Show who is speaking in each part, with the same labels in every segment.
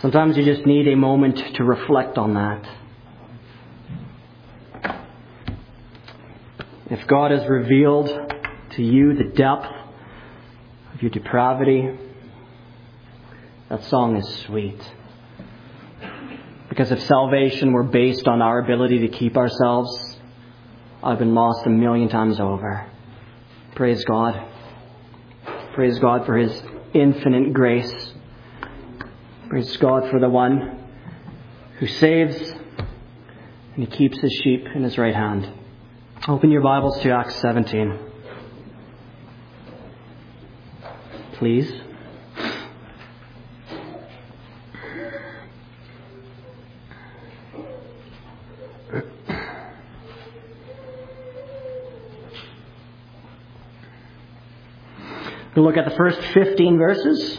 Speaker 1: Sometimes you just need a moment to reflect on that. If God has revealed to you the depth of your depravity, that song is sweet. Because if salvation were based on our ability to keep ourselves, I've been lost 1,000,000 times over. Praise God. Praise God for His infinite grace. Praise God for the one who saves and He keeps His sheep in His right hand. Open your Bibles to Acts 17. Please. We'll look at the first 15 verses.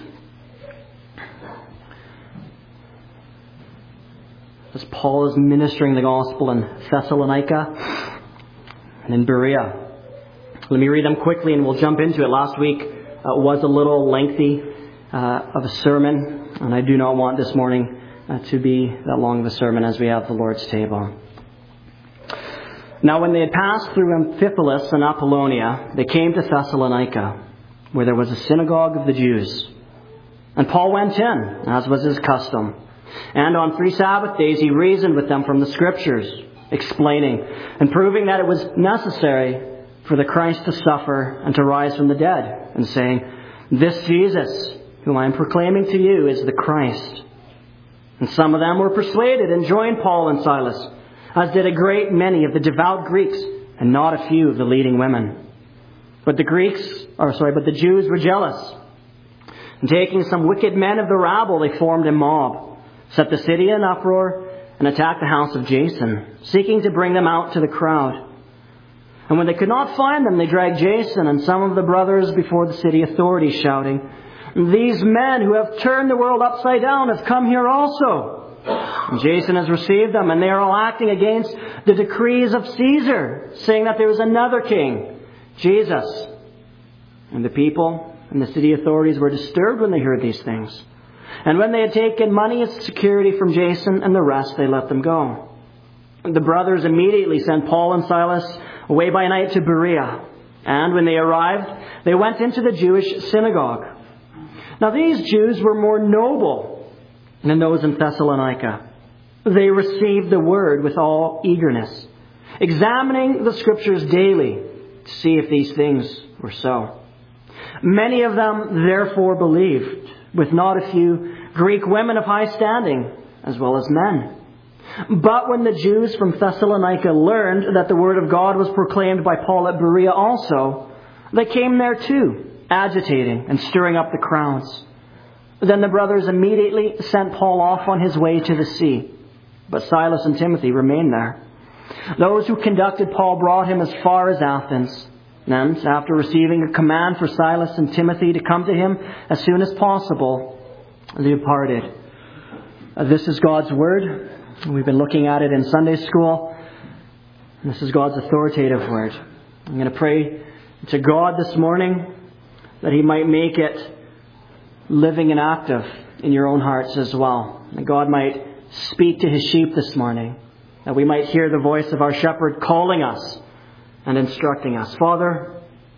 Speaker 1: As Paul is ministering the gospel in Thessalonica and in Berea. Let me read them quickly and we'll jump into it. Last week was a little lengthy of a sermon, and I do not want this morning to be that long of a sermon as we have the Lord's table. Now when they had passed through Amphipolis and Apollonia, they came to Thessalonica, where there was a synagogue of the Jews. And Paul went in, as was his custom. And on 3 Sabbath days he reasoned with them from the Scriptures, explaining and proving that it was necessary for the Christ to suffer and to rise from the dead, and saying, "This Jesus, whom I am proclaiming to you, is the Christ." And some of them were persuaded and joined Paul and Silas, as did a great many of the devout Greeks, and not a few of the leading women. But the Jews were jealous. And taking some wicked men of the rabble, they formed a mob, set the city in uproar, and attacked the house of Jason, seeking to bring them out to the crowd. And when they could not find them, they dragged Jason and some of the brothers before the city authorities, shouting, "These men who have turned the world upside down have come here also." And Jason has received them, and they are all acting against the decrees of Caesar, saying that there is another king, Jesus. And the people and the city authorities were disturbed when they heard these things. And when they had taken money as security from Jason and the rest, they let them go. And the brothers immediately sent Paul and Silas away by night to Berea. And when they arrived, they went into the Jewish synagogue. Now these Jews were more noble than those in Thessalonica. They received the word with all eagerness, examining the Scriptures daily to see if these things were so. Many of them therefore believed, with not a few Greek women of high standing, as well as men. But when the Jews from Thessalonica learned that the word of God was proclaimed by Paul at Berea also, they came there too, agitating and stirring up the crowds. Then the brothers immediately sent Paul off on his way to the sea, but Silas and Timothy remained there. Those who conducted Paul brought him as far as Athens. And after receiving a command for Silas and Timothy to come to him as soon as possible, they departed. This is God's word. We've been looking at it in Sunday school. And this is God's authoritative word. I'm going to pray to God this morning that He might make it living and active in your own hearts as well. That God might speak to His sheep this morning. That we might hear the voice of our shepherd calling us and instructing us. Father,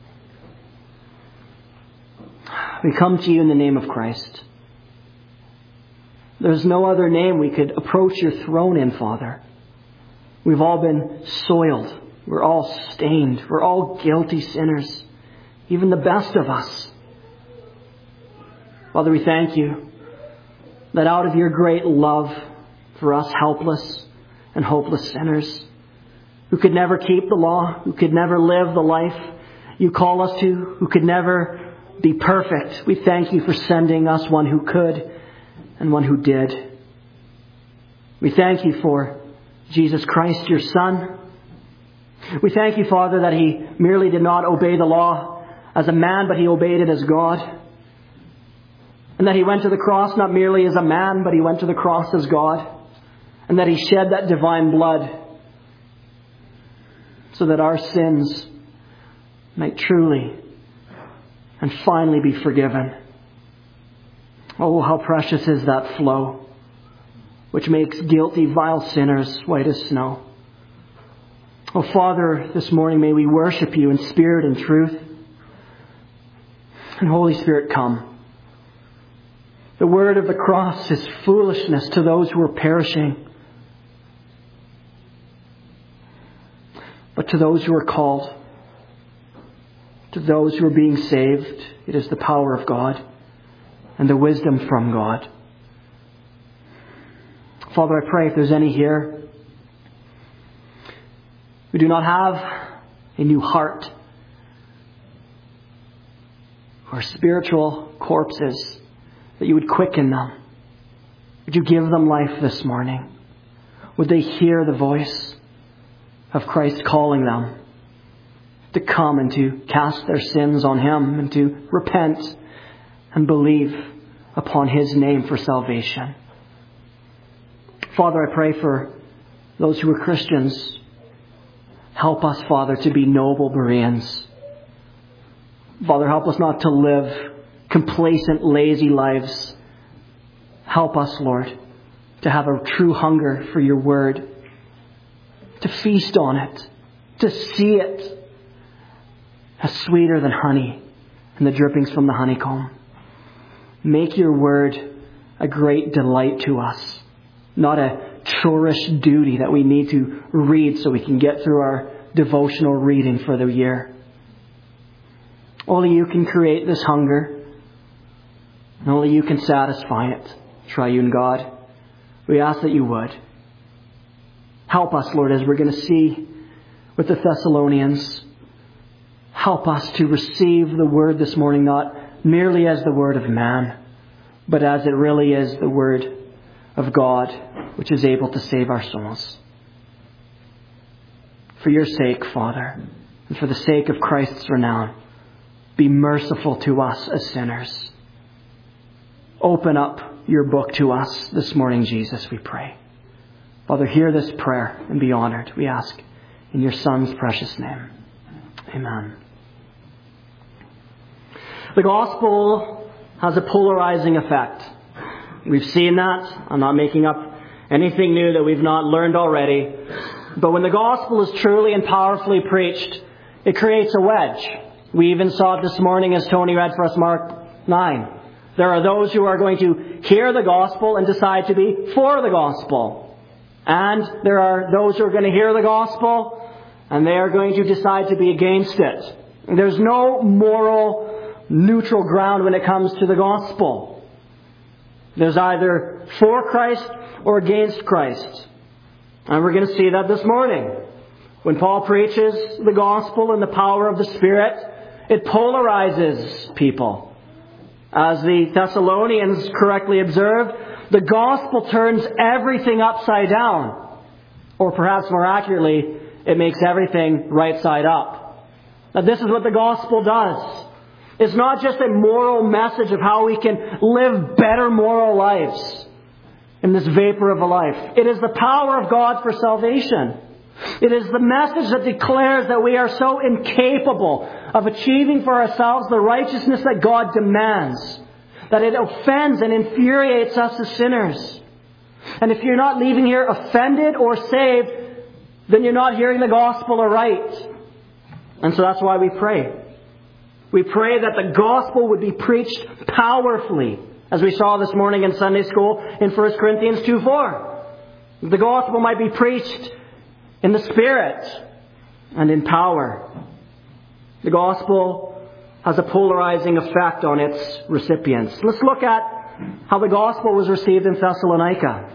Speaker 1: we come to You in the name of Christ. There's no other name we could approach Your throne in, Father. We've all been soiled. We're all stained. We're all guilty sinners. Even the best of us. Father, we thank You that out of Your great love for us helpless and hopeless sinners, who could never keep the law, who could never live the life You call us to, who could never be perfect, we thank You for sending us one who could and one who did. We thank You for Jesus Christ, Your Son. We thank You, Father, that He merely did not obey the law as a man, but He obeyed it as God. And that He went to the cross not merely as a man, but He went to the cross as God. And that He shed that divine blood so that our sins might truly and finally be forgiven. Oh, how precious is that flow. which makes guilty, vile sinners white as snow. Oh, Father, this morning may we worship you in spirit and truth. And Holy Spirit, come. The word of the cross is foolishness to those who are perishing. But to those who are called, to those who are being saved, it is the power of God and the wisdom from God. Father, I pray if there's any here who do not have a new heart, who are spiritual corpses, that you would quicken them. Would you give them life this morning? Would they hear the voice of Christ calling them to come and to cast their sins on Him and to repent and believe upon His name for salvation? Father, I pray for those who are Christians. Help us, Father, to be noble Bereans. Father, help us not to live complacent, lazy lives. Help us, Lord, to have a true hunger for your word, to feast on it, to see it as sweeter than honey and the drippings from the honeycomb. Make your word a great delight to us, not a chorish duty that we need to read so we can get through our devotional reading for the year. Only you can create this hunger, and only you can satisfy it, triune God. We ask that you would. Help us, Lord, as we're going to see with the Thessalonians. Help us to receive the word this morning, not merely as the word of man, but as it really is the word of God, which is able to save our souls. For your sake, Father, and for the sake of Christ's renown, be merciful to us as sinners. Open up your book to us this morning, Jesus, we pray. Father, hear this prayer and be honored, we ask, in your Son's precious name. Amen. The gospel has a polarizing effect. We've seen that. I'm not making up anything new that we've not learned already. But when the gospel is truly and powerfully preached, it creates a wedge. We even saw it this morning as Tony read for us Mark 9. There are those who are going to hear the gospel and decide to be for the gospel. And there are those who are going to hear the gospel and they are going to decide to be against it. There's no moral neutral ground when it comes to the gospel. There's either for Christ or against Christ. And we're going to see that this morning. When Paul preaches the gospel and the power of the Spirit, it polarizes people. As the Thessalonians correctly observed, the gospel turns everything upside down. Or perhaps more accurately, it makes everything right side up. Now this is what the gospel does. It's not just a moral message of how we can live better moral lives in this vapor of a life. It is the power of God for salvation. It is the message that declares that we are so incapable of achieving for ourselves the righteousness that God demands, that it offends and infuriates us as sinners. And if you're not leaving here offended or saved, then you're not hearing the gospel aright. And so that's why we pray. We pray that the gospel would be preached powerfully, as we saw this morning in Sunday school in 1 Corinthians 2:4. The gospel might be preached in the Spirit and in power. The gospel has a polarizing effect on its recipients. Let's look at how the gospel was received in Thessalonica.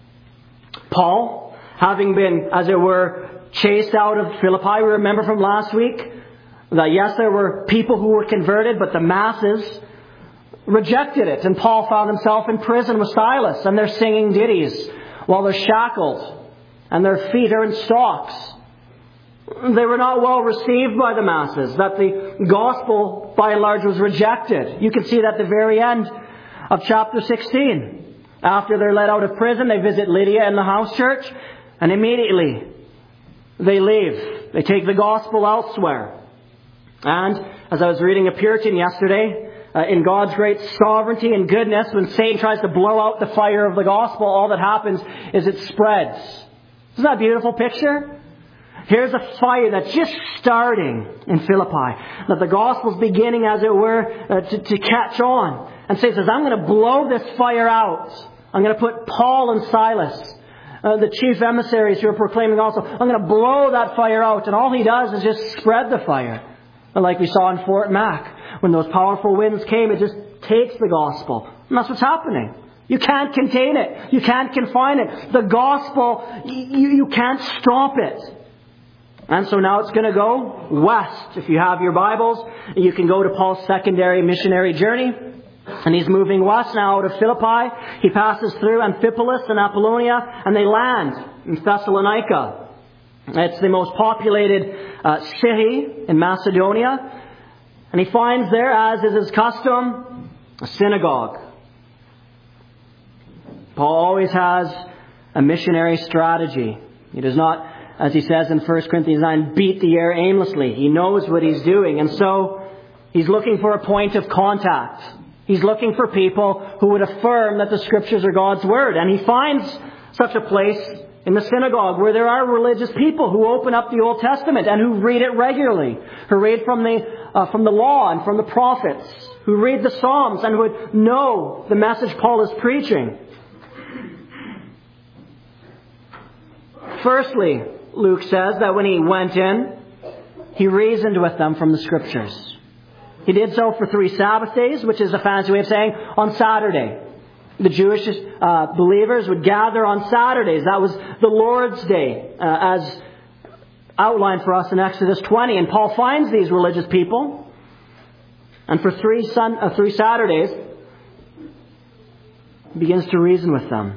Speaker 1: Paul, having been, as it were, chased out of Philippi, we remember from last week that yes, there were people who were converted, but the masses rejected it. And Paul found himself in prison with Silas, and they're singing ditties while they're shackled and their feet are in stocks. They were not well received by the masses, that the gospel, by and large, was rejected. You can see that at the very end of chapter 16. After they're let out of prison, they visit Lydia in the house church, and immediately they leave. They take the gospel elsewhere. And as I was reading a Puritan yesterday, in God's great sovereignty and goodness, when Satan tries to blow out the fire of the gospel, all that happens is it spreads. Isn't that a beautiful picture? Here's a fire that's just starting in Philippi. That the gospel's beginning, as it were, to catch on. And Satan says, I'm going to blow this fire out. I'm going to put Paul and Silas, the chief emissaries who are proclaiming also, I'm going to blow that fire out. And all he does is just spread the fire. Like we saw in Fort Mac. When those powerful winds came, it just takes the gospel. And that's what's happening. You can't contain it. You can't confine it. The gospel, you can't stop it. And so now it's going to go west. If you have your Bibles, you can go to Paul's secondary missionary journey. And he's moving west now out of Philippi. He passes through Amphipolis and Apollonia, and they land in Thessalonica. It's the most populated city in Macedonia. And he finds there, as is his custom, a synagogue. Paul always has a missionary strategy. He does not, as he says in 1 Corinthians 9, beat the air aimlessly. He knows what he's doing. And so he's looking for a point of contact. He's looking for people who would affirm that the Scriptures are God's Word. And he finds such a place in the synagogue where there are religious people who open up the Old Testament and who read it regularly, who read from the law and from the prophets, who read the Psalms and would know the message Paul is preaching. Firstly, Luke says that when he went in, he reasoned with them from the Scriptures. He did so for 3 Sabbath days, which is a fancy way of saying on Saturday. The Jewish believers would gather on Saturdays. That was the Lord's Day, as outlined for us in Exodus 20. And Paul finds these religious people, and for 3 Saturdays, begins to reason with them.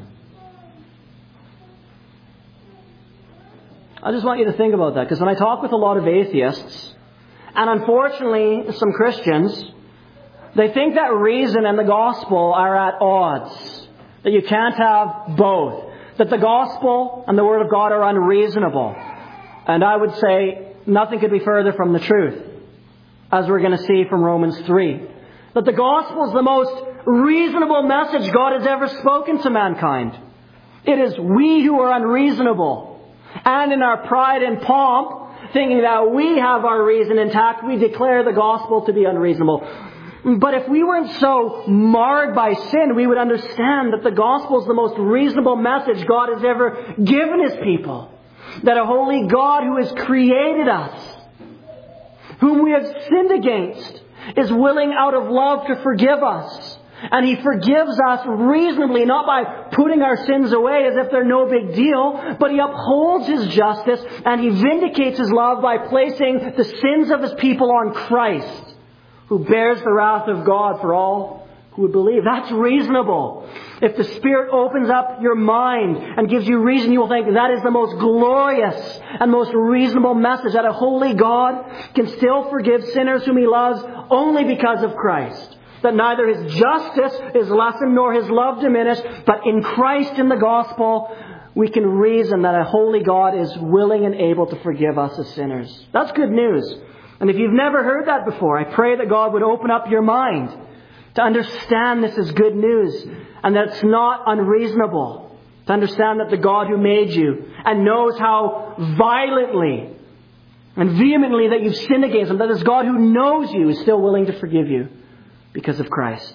Speaker 1: I just want you to think about that, because when I talk with a lot of atheists, and unfortunately some Christians, they think that reason and the gospel are at odds. That you can't have both. That the gospel and the Word of God are unreasonable. And I would say nothing could be further from the truth. As we're going to see from Romans 3. That the gospel is the most reasonable message God has ever spoken to mankind. It is we who are unreasonable. And in our pride and pomp, thinking that we have our reason intact, we declare the gospel to be unreasonable. But if we weren't so marred by sin, we would understand that the gospel is the most reasonable message God has ever given His people. That a holy God who has created us, whom we have sinned against, is willing out of love to forgive us. And He forgives us reasonably, not by putting our sins away as if they're no big deal, but He upholds His justice and He vindicates His love by placing the sins of His people on Christ, who bears the wrath of God for all who would believe. That's reasonable. If the Spirit opens up your mind and gives you reason, you will think that is the most glorious and most reasonable message, that a holy God can still forgive sinners whom He loves only because of Christ. That neither His justice is lessened nor His love diminished, but in Christ, in the gospel, we can reason that a holy God is willing and able to forgive us as sinners. That's good news. And if you've never heard that before, I pray that God would open up your mind to understand this is good news and that it's not unreasonable. To understand that the God who made you and knows how violently and vehemently that you've sinned against Him, that this God who knows you is still willing to forgive you because of Christ.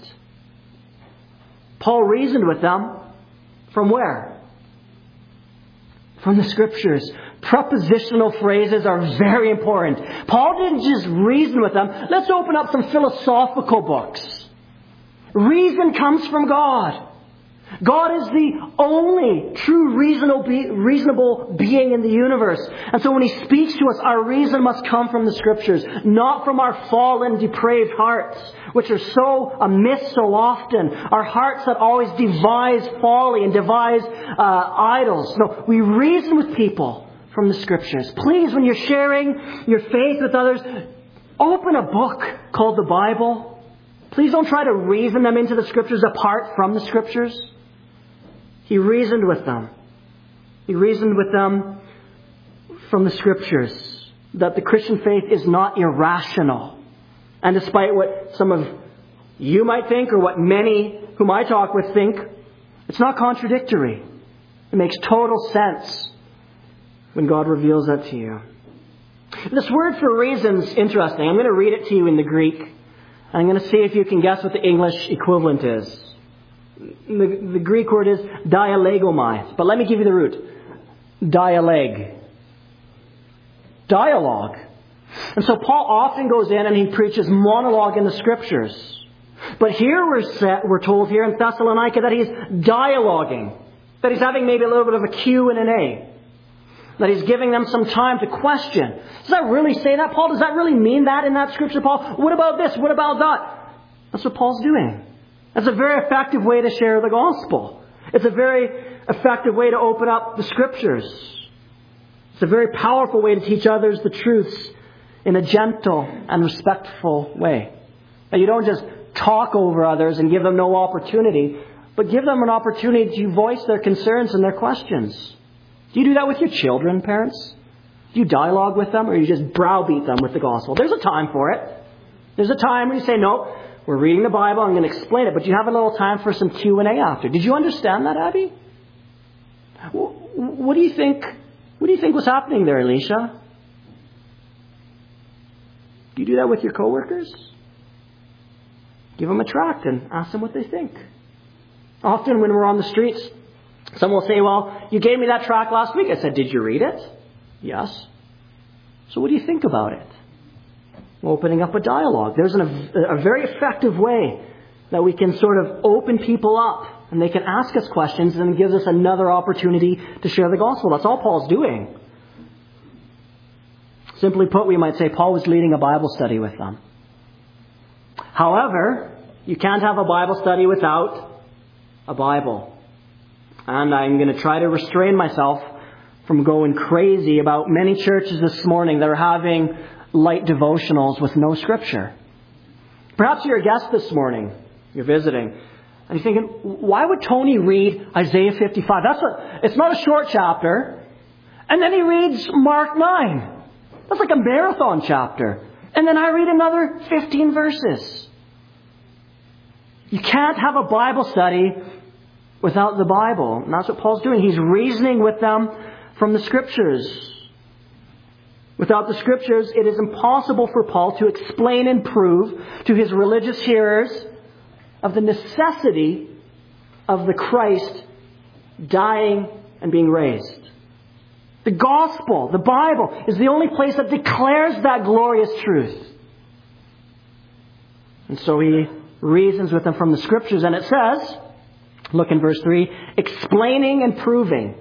Speaker 1: Paul reasoned with them from where? From the Scriptures. Prepositional phrases are very important. Paul didn't just reason with them. Let's open up some philosophical books. Reason comes from God. God is the only true reasonable being in the universe. And so when He speaks to us, our reason must come from the Scriptures, not from our fallen, depraved hearts, which are so amiss so often. Our hearts that always devise folly and devise idols. No, we reason with people from the Scriptures. Please, when you're sharing your faith with others, open a book called the Bible. Please don't try to reason them into the Scriptures apart from the Scriptures. He reasoned with them. He reasoned with them from the Scriptures that the Christian faith is not irrational. And despite what some of you might think or what many whom I talk with think, it's not contradictory. It makes total sense when God reveals that to you. This word for reason is interesting. I'm going to read it to you in the Greek. And I'm going to see if you can guess what the English equivalent is. The Greek word is dialegomai. But let me give you the root. Dialeg. Dialogue. And so Paul often goes in and he preaches monologue in the Scriptures. But here we're told here in Thessalonica that he's dialoguing. That he's having maybe a little bit of a Q and an A. That he's giving them some time to question. Does that really say that, Paul? Does that really mean that in that Scripture, Paul? What about this? What about that? That's what Paul's doing. That's a very effective way to share the gospel. It's a very effective way to open up the Scriptures. It's a very powerful way to teach others the truths in a gentle and respectful way. Now, you don't just talk over others and give them no opportunity, but give them an opportunity to voice their concerns and their questions. Do you do that with your children, parents? Do you dialogue with them, or you just browbeat them with the gospel? There's a time for it. There's a time where you say, no, we're reading the Bible, I'm going to explain it, but you have a little time for some Q&A after. Did you understand that, Abby? What do you think? What do you think was happening there, Alicia? Do you do that with your coworkers? Give them a tract and ask them what they think. Often when we're on the streets, someone will say, well, you gave me that tract last week. I said, did you read it? Yes. So what do you think about it? Opening up a dialogue. There's a very effective way that we can sort of open people up and they can ask us questions, and it gives us another opportunity to share the gospel. That's all Paul's doing. Simply put, we might say Paul was leading a Bible study with them. However, you can't have a Bible study without a Bible. And I'm going to try to restrain myself from going crazy about many churches this morning that are having light devotionals with no Scripture. Perhaps you're a guest this morning. You're visiting. And you're thinking, why would Tony read Isaiah 55? It's not a short chapter. And then he reads Mark 9. That's like a marathon chapter. And then I read another 15 verses. You can't have a Bible study without the Bible. And that's what Paul's doing. He's reasoning with them from the Scriptures. Without the Scriptures, it is impossible for Paul to explain and prove to his religious hearers of the necessity of the Christ dying and being raised. The gospel, the Bible, is the only place that declares that glorious truth. And so he reasons with them from the Scriptures, and it says, look in verse 3, explaining and proving.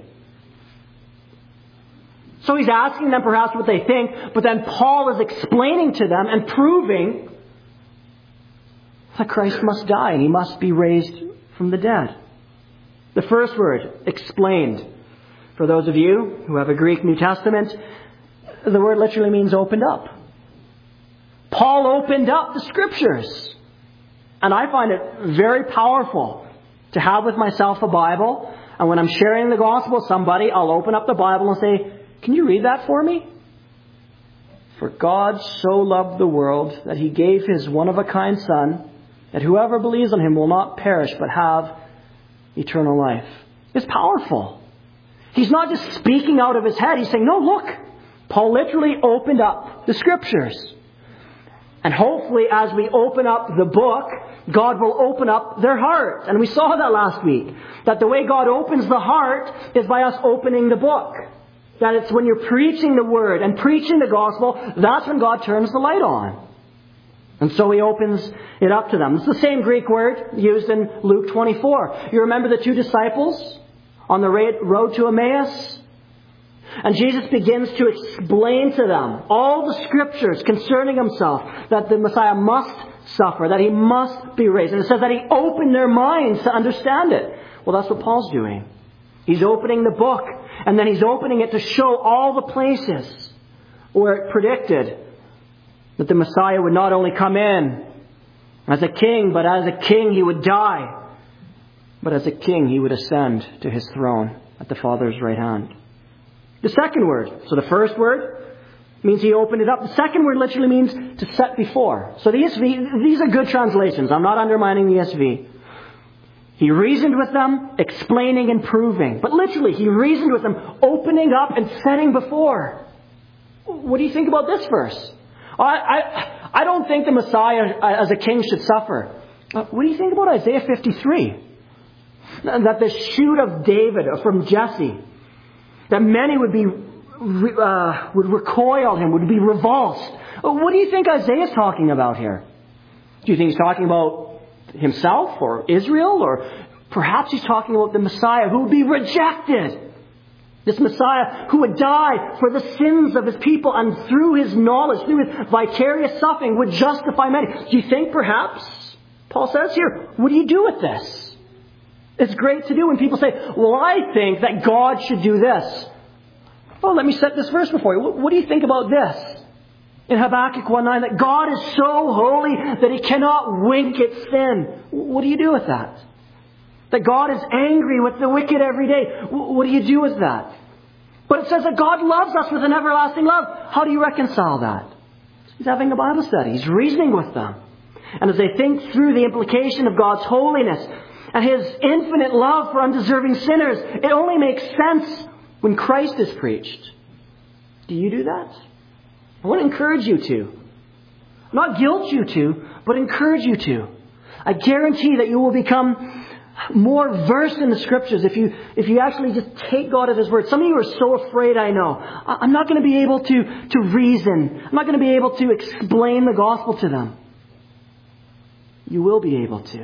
Speaker 1: So he's asking them perhaps what they think, but then Paul is explaining to them and proving that Christ must die and he must be raised from the dead. The first word, explained. For those of you who have a Greek New Testament, the word literally means opened up. Paul opened up the Scriptures. And I find it very powerful to have with myself a Bible. And when I'm sharing the gospel with somebody, I'll open up the Bible and say, can you read that for me? For God so loved the world that he gave his one-of-a-kind Son, that whoever believes on him will not perish but have eternal life. It's powerful. He's not just speaking out of his head. He's saying, no, look. Paul literally opened up the Scriptures. And hopefully as we open up the book, God will open up their heart. And we saw that last week. That the way God opens the heart is by us opening the book. That it's when you're preaching the Word and preaching the gospel, that's when God turns the light on. And so he opens it up to them. It's the same Greek word used in Luke 24. You remember the two disciples on the road to Emmaus? And Jesus begins to explain to them all the Scriptures concerning himself, that the Messiah must suffer, that he must be raised. And it says that he opened their minds to understand it. Well, that's what Paul's doing. He's opening the book, and then he's opening it to show all the places where it predicted that the Messiah would not only come in as a king, but as a king he would die. But as a king he would ascend to his throne at the Father's right hand. The second word. So the first word, It means he opened it up. The second word literally means to set before. So the ESV, these are good translations. I'm not undermining the ESV. He reasoned with them, explaining and proving. But literally, he reasoned with them, opening up and setting before. What do you think about this verse? I don't think the Messiah as a king should suffer. What do you think about Isaiah 53? That the shoot of David from Jesse, that many would recoil him, would be revulsed. What do you think Isaiah is talking about here? Do you think he's talking about himself or Israel? Or perhaps he's talking about the Messiah who would be rejected. This Messiah who would die for the sins of his people, and through his knowledge, through his vicarious suffering, would justify many. Do you think perhaps, Paul says here, what do you do with this? It's great to do when people say, well, I think that God should do this. Well, let me set this verse before you. What do you think about this? In Habakkuk 1:9, that God is so holy that he cannot wink at sin. What do you do with that? That God is angry with the wicked every day. What do you do with that? But it says that God loves us with an everlasting love. How do you reconcile that? He's having a Bible study. He's reasoning with them. And as they think through the implication of God's holiness and his infinite love for undeserving sinners, it only makes sense when Christ is preached. Do you do that? I want to encourage you to. Not guilt you to, but encourage you to. I guarantee that you will become more versed in the Scriptures if you actually just take God at his word. Some of you are so afraid, I know. I'm not going to be able to reason. I'm not going to be able to explain the gospel to them. You will be able to.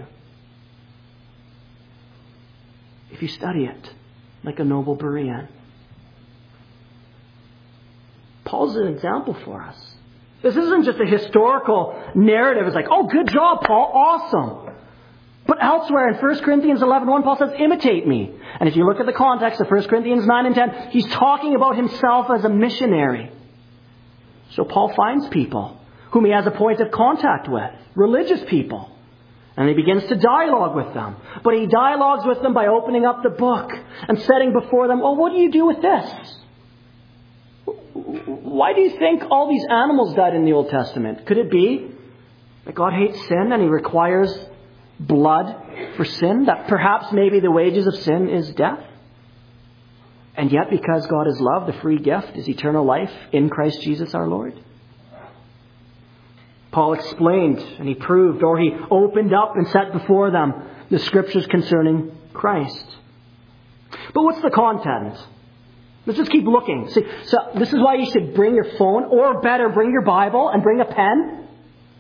Speaker 1: If you study it like a noble Berean. Paul's an example for us. This isn't just a historical narrative. It's like, oh, good job, Paul. Awesome. But elsewhere in 1 Corinthians 11:1, Paul says, imitate me. And if you look at the context of 1 Corinthians 9 and 10, he's talking about himself as a missionary. So Paul finds people whom he has a point of contact with, religious people. And he begins to dialogue with them. But he dialogues with them by opening up the book and setting before them, oh, what do you do with this? Why do you think all these animals died in the Old Testament? Could it be that God hates sin and he requires blood for sin? That perhaps maybe the wages of sin is death? And yet because God is love, the free gift is eternal life in Christ Jesus our Lord? Paul explained and he proved, or he opened up and set before them the Scriptures concerning Christ. But what's the content? Let's just keep looking. See, so this is why you should bring your phone, or better, bring your Bible and bring a pen.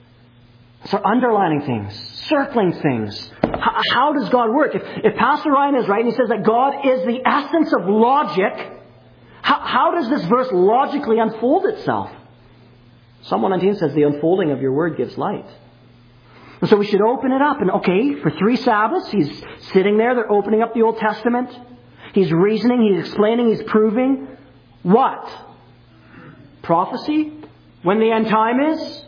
Speaker 1: Start underlining things, circling things. How does God work? If Pastor Ryan is right and he says that God is the essence of logic, how does this verse logically unfold itself? Psalm 119 says the unfolding of your word gives light. And so we should open it up. And okay, for 3 Sabbaths, he's sitting there. They're opening up the Old Testament. He's reasoning, he's explaining, he's proving. What? Prophecy? When the end time is?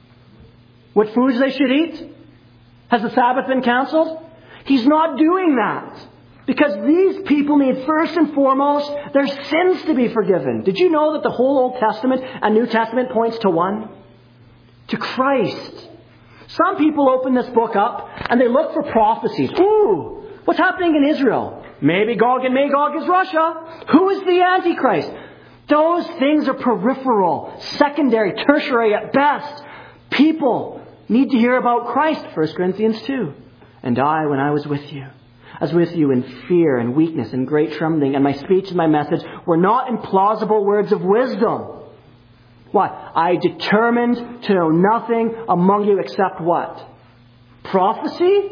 Speaker 1: What foods they should eat? Has the Sabbath been canceled? He's not doing that. Because these people need first and foremost their sins to be forgiven. Did you know that the whole Old Testament and New Testament points to one? To Christ. Some people open this book up and they look for prophecies. Ooh, what's happening in Israel? Maybe Gog and Magog is Russia. Who is the Antichrist? Those things are peripheral, secondary, tertiary at best. People need to hear about Christ. 1 Corinthians 2. And I, when I was with you, I was with you in fear and weakness and great trembling, and my speech and my message were not in plausible words of wisdom. What? I determined to know nothing among you except what? Prophecy?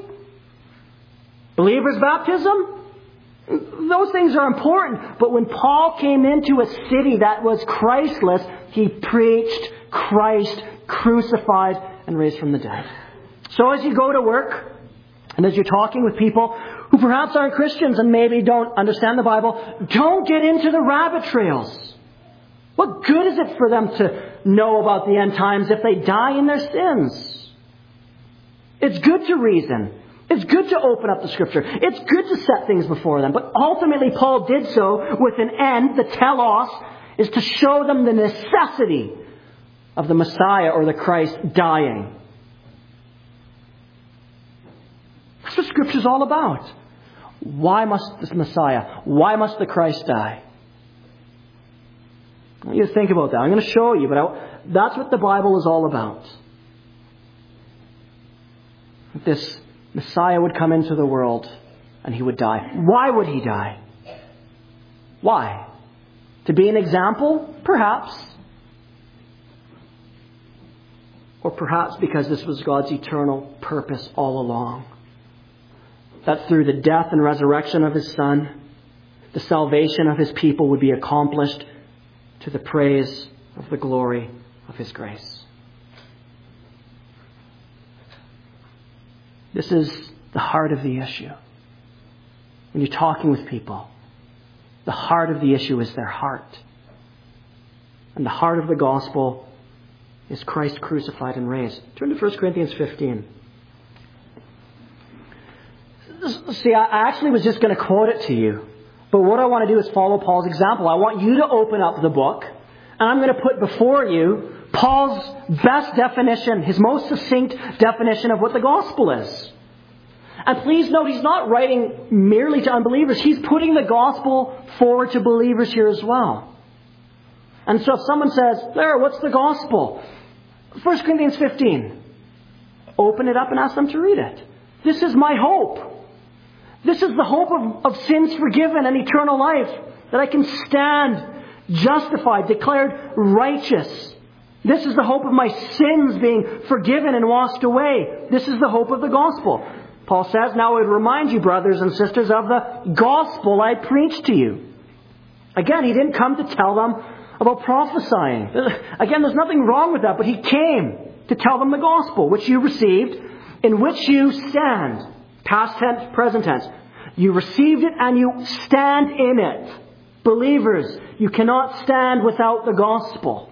Speaker 1: Believer's baptism? Those things are important. But when Paul came into a city that was Christless, he preached Christ crucified and raised from the dead. So as you go to work, and as you're talking with people who perhaps aren't Christians and maybe don't understand the Bible, don't get into the rabbit trails. What good is it for them to know about the end times if they die in their sins? It's good to reason. It's good to open up the Scripture. It's good to set things before them. But ultimately, Paul did so with an end, the telos, is to show them the necessity of the Messiah or the Christ dying. That's what Scripture is all about. Why must this Messiah, why must the Christ die? I want you to think about that. I'm going to show you, but that's what the Bible is all about. This Messiah would come into the world and he would die. Why would he die? Why? To be an example? Perhaps. Or perhaps because this was God's eternal purpose all along. That through the death and resurrection of His Son, the salvation of His people would be accomplished to the praise of the glory of His grace. This is the heart of the issue. When you're talking with people, the heart of the issue is their heart. And the heart of the gospel is Christ crucified and raised. Turn to 1 Corinthians 15. See, I actually was just going to quote it to you. But what I want to do is follow Paul's example. I want you to open up the book, and I'm going to put before you Paul's best definition, his most succinct definition of what the gospel is. And please note, he's not writing merely to unbelievers. He's putting the gospel forward to believers here as well. And so if someone says, Larry, what's the gospel? 1 Corinthians 15. Open it up and ask them to read it. This is my hope. This is the hope of sins forgiven and eternal life. That I can stand justified, declared righteous. This is the hope of my sins being forgiven and washed away. This is the hope of the gospel. Paul says, now I would remind you, brothers and sisters, of the gospel I preached to you. Again, he didn't come to tell them about prophesying. Again, there's nothing wrong with that, but he came to tell them the gospel, which you received, in which you stand. Past tense, present tense. You received it and you stand in it. Believers, you cannot stand without the gospel.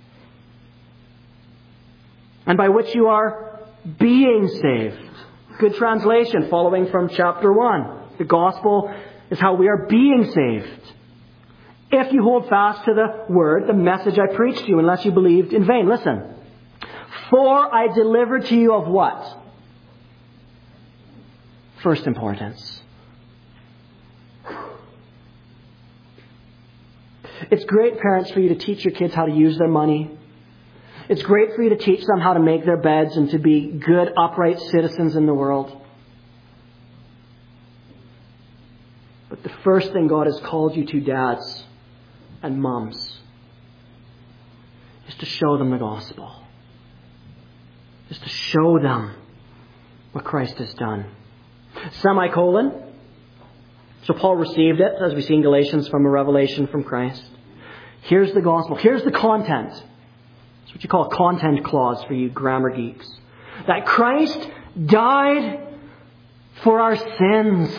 Speaker 1: And by which you are being saved. Good translation following from chapter 1. The gospel is how we are being saved. If you hold fast to the word, the message I preached to you, unless you believed in vain. Listen. For I delivered to you of what? First importance. It's great, parents, for you to teach your kids how to use their money. It's great for you to teach them how to make their beds and to be good, upright citizens in the world. But the first thing God has called you to, dads and moms, is to show them the gospel. Is to show them what Christ has done. Semicolon. So Paul received it, as we see in Galatians, from a revelation from Christ. Here's the gospel. Here's the content. It's what you call a content clause for you grammar geeks. That Christ died for our sins.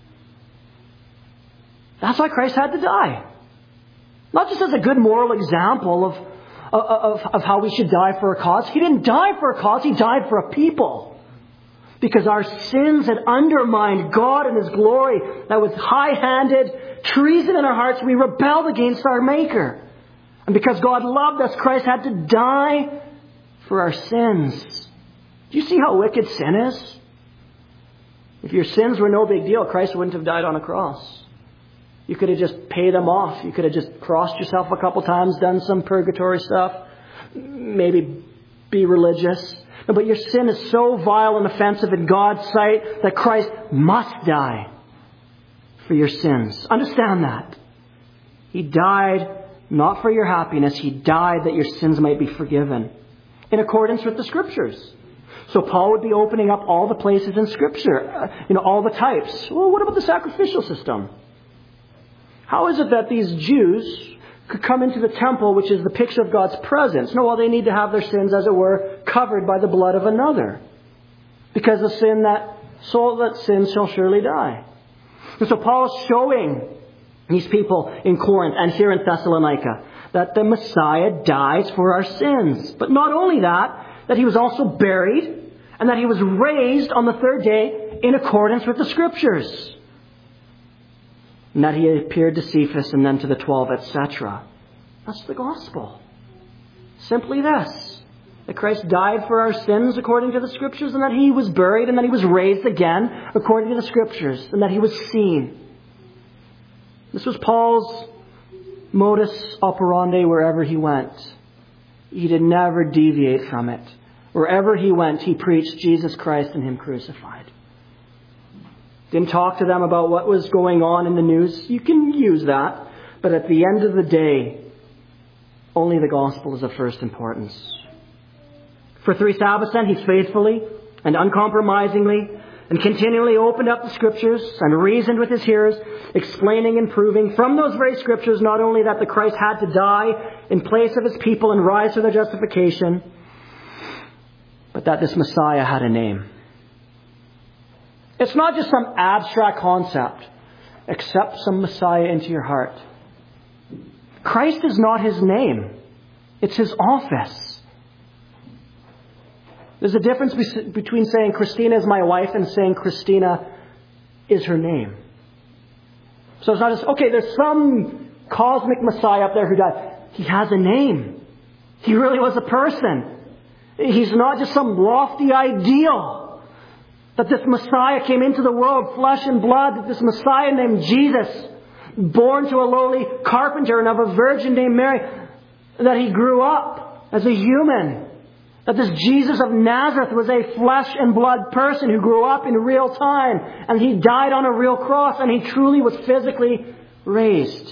Speaker 1: That's why Christ had to die. Not just as a good moral example of how we should die for a cause. He didn't die for a cause. He died for a people. Because our sins had undermined God and His glory. That with high-handed treason in our hearts, we rebelled against our Maker. And because God loved us, Christ had to die for our sins. Do you see how wicked sin is? If your sins were no big deal, Christ wouldn't have died on a cross. You could have just paid them off. You could have just crossed yourself a couple times, done some purgatory stuff, maybe be religious. But your sin is so vile and offensive in God's sight that Christ must die for your sins. Understand that. He died not for your happiness. He died that your sins might be forgiven in accordance with the Scriptures. So Paul would be opening up all the places in Scripture, all the types. Well, what about the sacrificial system? How is it that these Jews could come into the temple, which is the picture of God's presence? No, well, they need to have their sins, as it were, covered by the blood of another. Because the soul that sins shall surely die. And so Paul is showing these people in Corinth and here in Thessalonica that the Messiah dies for our sins. But not only that He was also buried and that He was raised on the third day in accordance with the Scriptures. And that He appeared to Cephas and then to the 12, etc. That's the gospel. Simply this: that Christ died for our sins according to the Scriptures, and that He was buried, and that He was raised again according to the Scriptures, and that He was seen. This was Paul's modus operandi wherever he went. He did never deviate from it. Wherever he went, he preached Jesus Christ and Him crucified. Didn't talk to them about what was going on in the news. You can use that. But at the end of the day, only the gospel is of first importance. For 3 Sabbaths then, he faithfully and uncompromisingly and continually opened up the Scriptures and reasoned with his hearers, explaining and proving from those very Scriptures not only that the Christ had to die in place of His people and rise to their justification, but that this Messiah had a name. It's not just some abstract concept. Accept some Messiah into your heart. Christ is not His name. It's His office. There's a difference between saying Christina is my wife and saying Christina is her name. So it's not just, okay, there's some cosmic Messiah up there who died. He has a name. He really was a person. He's not just some lofty ideal. That this Messiah came into the world, flesh and blood. That this Messiah named Jesus, born to a lowly carpenter and of a virgin named Mary. That He grew up as a human. That this Jesus of Nazareth was a flesh and blood person who grew up in real time. And He died on a real cross. And He truly was physically raised.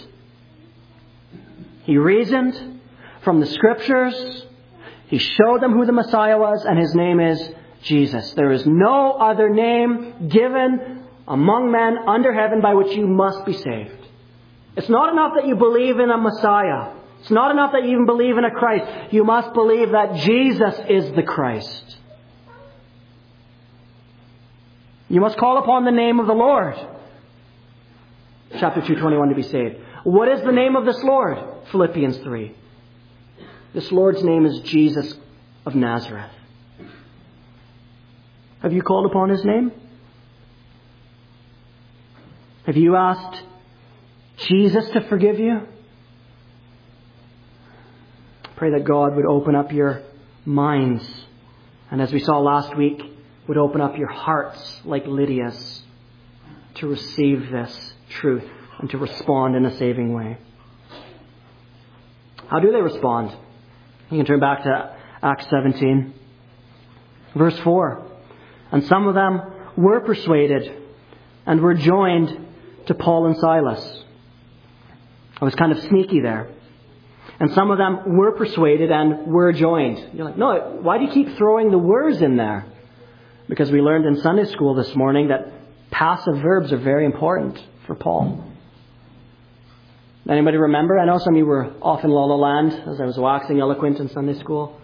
Speaker 1: He reasoned from the Scriptures. He showed them who the Messiah was, and His name is Jesus. There is no other name given among men under heaven by which you must be saved. It's not enough that you believe in a Messiah. It's not enough that you even believe in a Christ. You must believe that Jesus is the Christ. You must call upon the name of the Lord. Chapter 2:21 to be saved. What is the name of this Lord? Philippians 3. This Lord's name is Jesus of Nazareth. Have you called upon His name? Have you asked Jesus to forgive you? Pray that God would open up your minds. And as we saw last week, would open up your hearts like Lydia's to receive this truth and to respond in a saving way. How do they respond? You can turn back to Acts 17. Verse 4. And some of them were persuaded and were joined to Paul and Silas. I was kind of sneaky there. And some of them were persuaded and were joined. You're like, no, why do you keep throwing the words in there? Because we learned in Sunday school this morning that passive verbs are very important for Paul. Anybody remember? I know some of you were off in La La Land as I was waxing eloquent in Sunday school.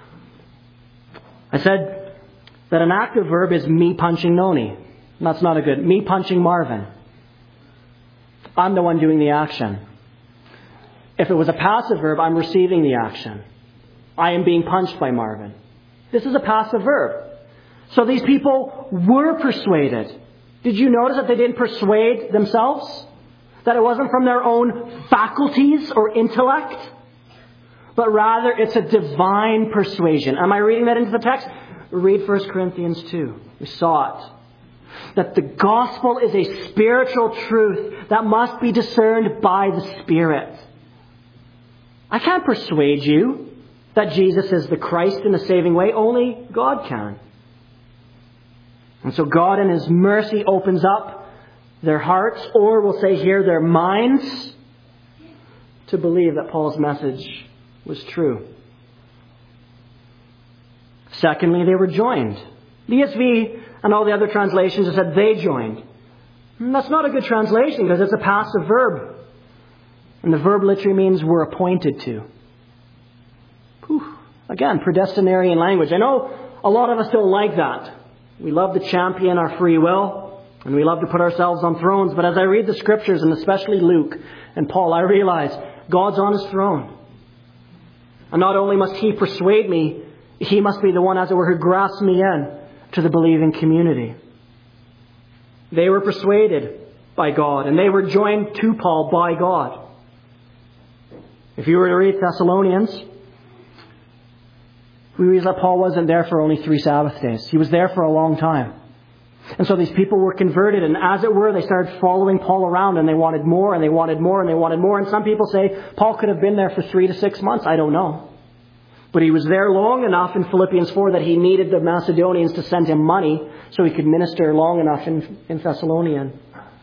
Speaker 1: I said that an active verb is me punching Noni. That's not a good. Me punching Marvin. I'm the one doing the action. If it was a passive verb, I'm receiving the action. I am being punched by Marvin. This is a passive verb. So these people were persuaded. Did you notice that they didn't persuade themselves? That it wasn't from their own faculties or intellect? But rather it's a divine persuasion. Am I reading that into the text? Read 1 Corinthians 2. We saw it. That the gospel is a spiritual truth that must be discerned by the Spirit. I can't persuade you that Jesus is the Christ in a saving way. Only God can. And so God in His mercy opens up their hearts, or we'll say here their minds, to believe that Paul's message was true. Secondly, they were joined. The ESV and all the other translations have said they joined. And that's not a good translation because it's a passive verb. And the verb literally means we're appointed to. Whew. Again, predestinarian language. I know a lot of us don't like that. We love to champion our free will. And we love to put ourselves on thrones. But as I read the Scriptures, and especially Luke and Paul, I realize God's on His throne. And not only must He persuade me, He must be the one, as it were, who grasps me in to the believing community. They were persuaded by God. And they were joined to Paul by God. If you were to read Thessalonians, we realize that Paul wasn't there for only 3 Sabbath days. He was there for a long time. And so these people were converted, and as it were, they started following Paul around, and they wanted more, and they wanted more, and they wanted more. And some people say Paul could have been there for 3 to 6 months. I don't know. But he was there long enough in Philippians 4 that he needed the Macedonians to send him money so he could minister long enough in Thessalonian.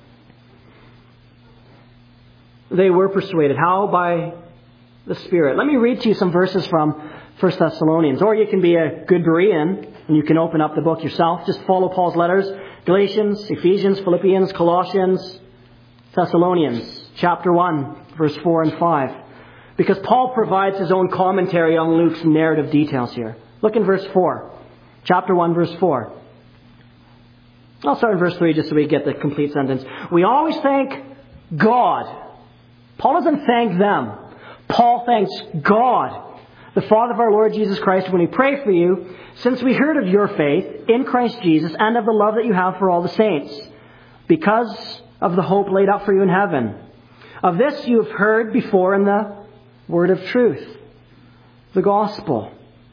Speaker 1: They were persuaded. How? By the Spirit. Let me read to you some verses from 1 Thessalonians. Or you can be a good Berean and you can open up the book yourself. Just follow Paul's letters. Galatians, Ephesians, Philippians, Colossians, Thessalonians. Chapter 1, verse 4 and 5. Because Paul provides his own commentary on Luke's narrative details here. Look in verse 4. Chapter 1, verse 4. I'll start in verse 3 just so we get the complete sentence. We always thank God. Paul doesn't thank them. Paul thanks God, the Father of our Lord Jesus Christ, when we pray for you, since we heard of your faith in Christ Jesus and of the love that you have for all the saints, because of the hope laid up for you in heaven. Of this you have heard before in the word of truth, the gospel.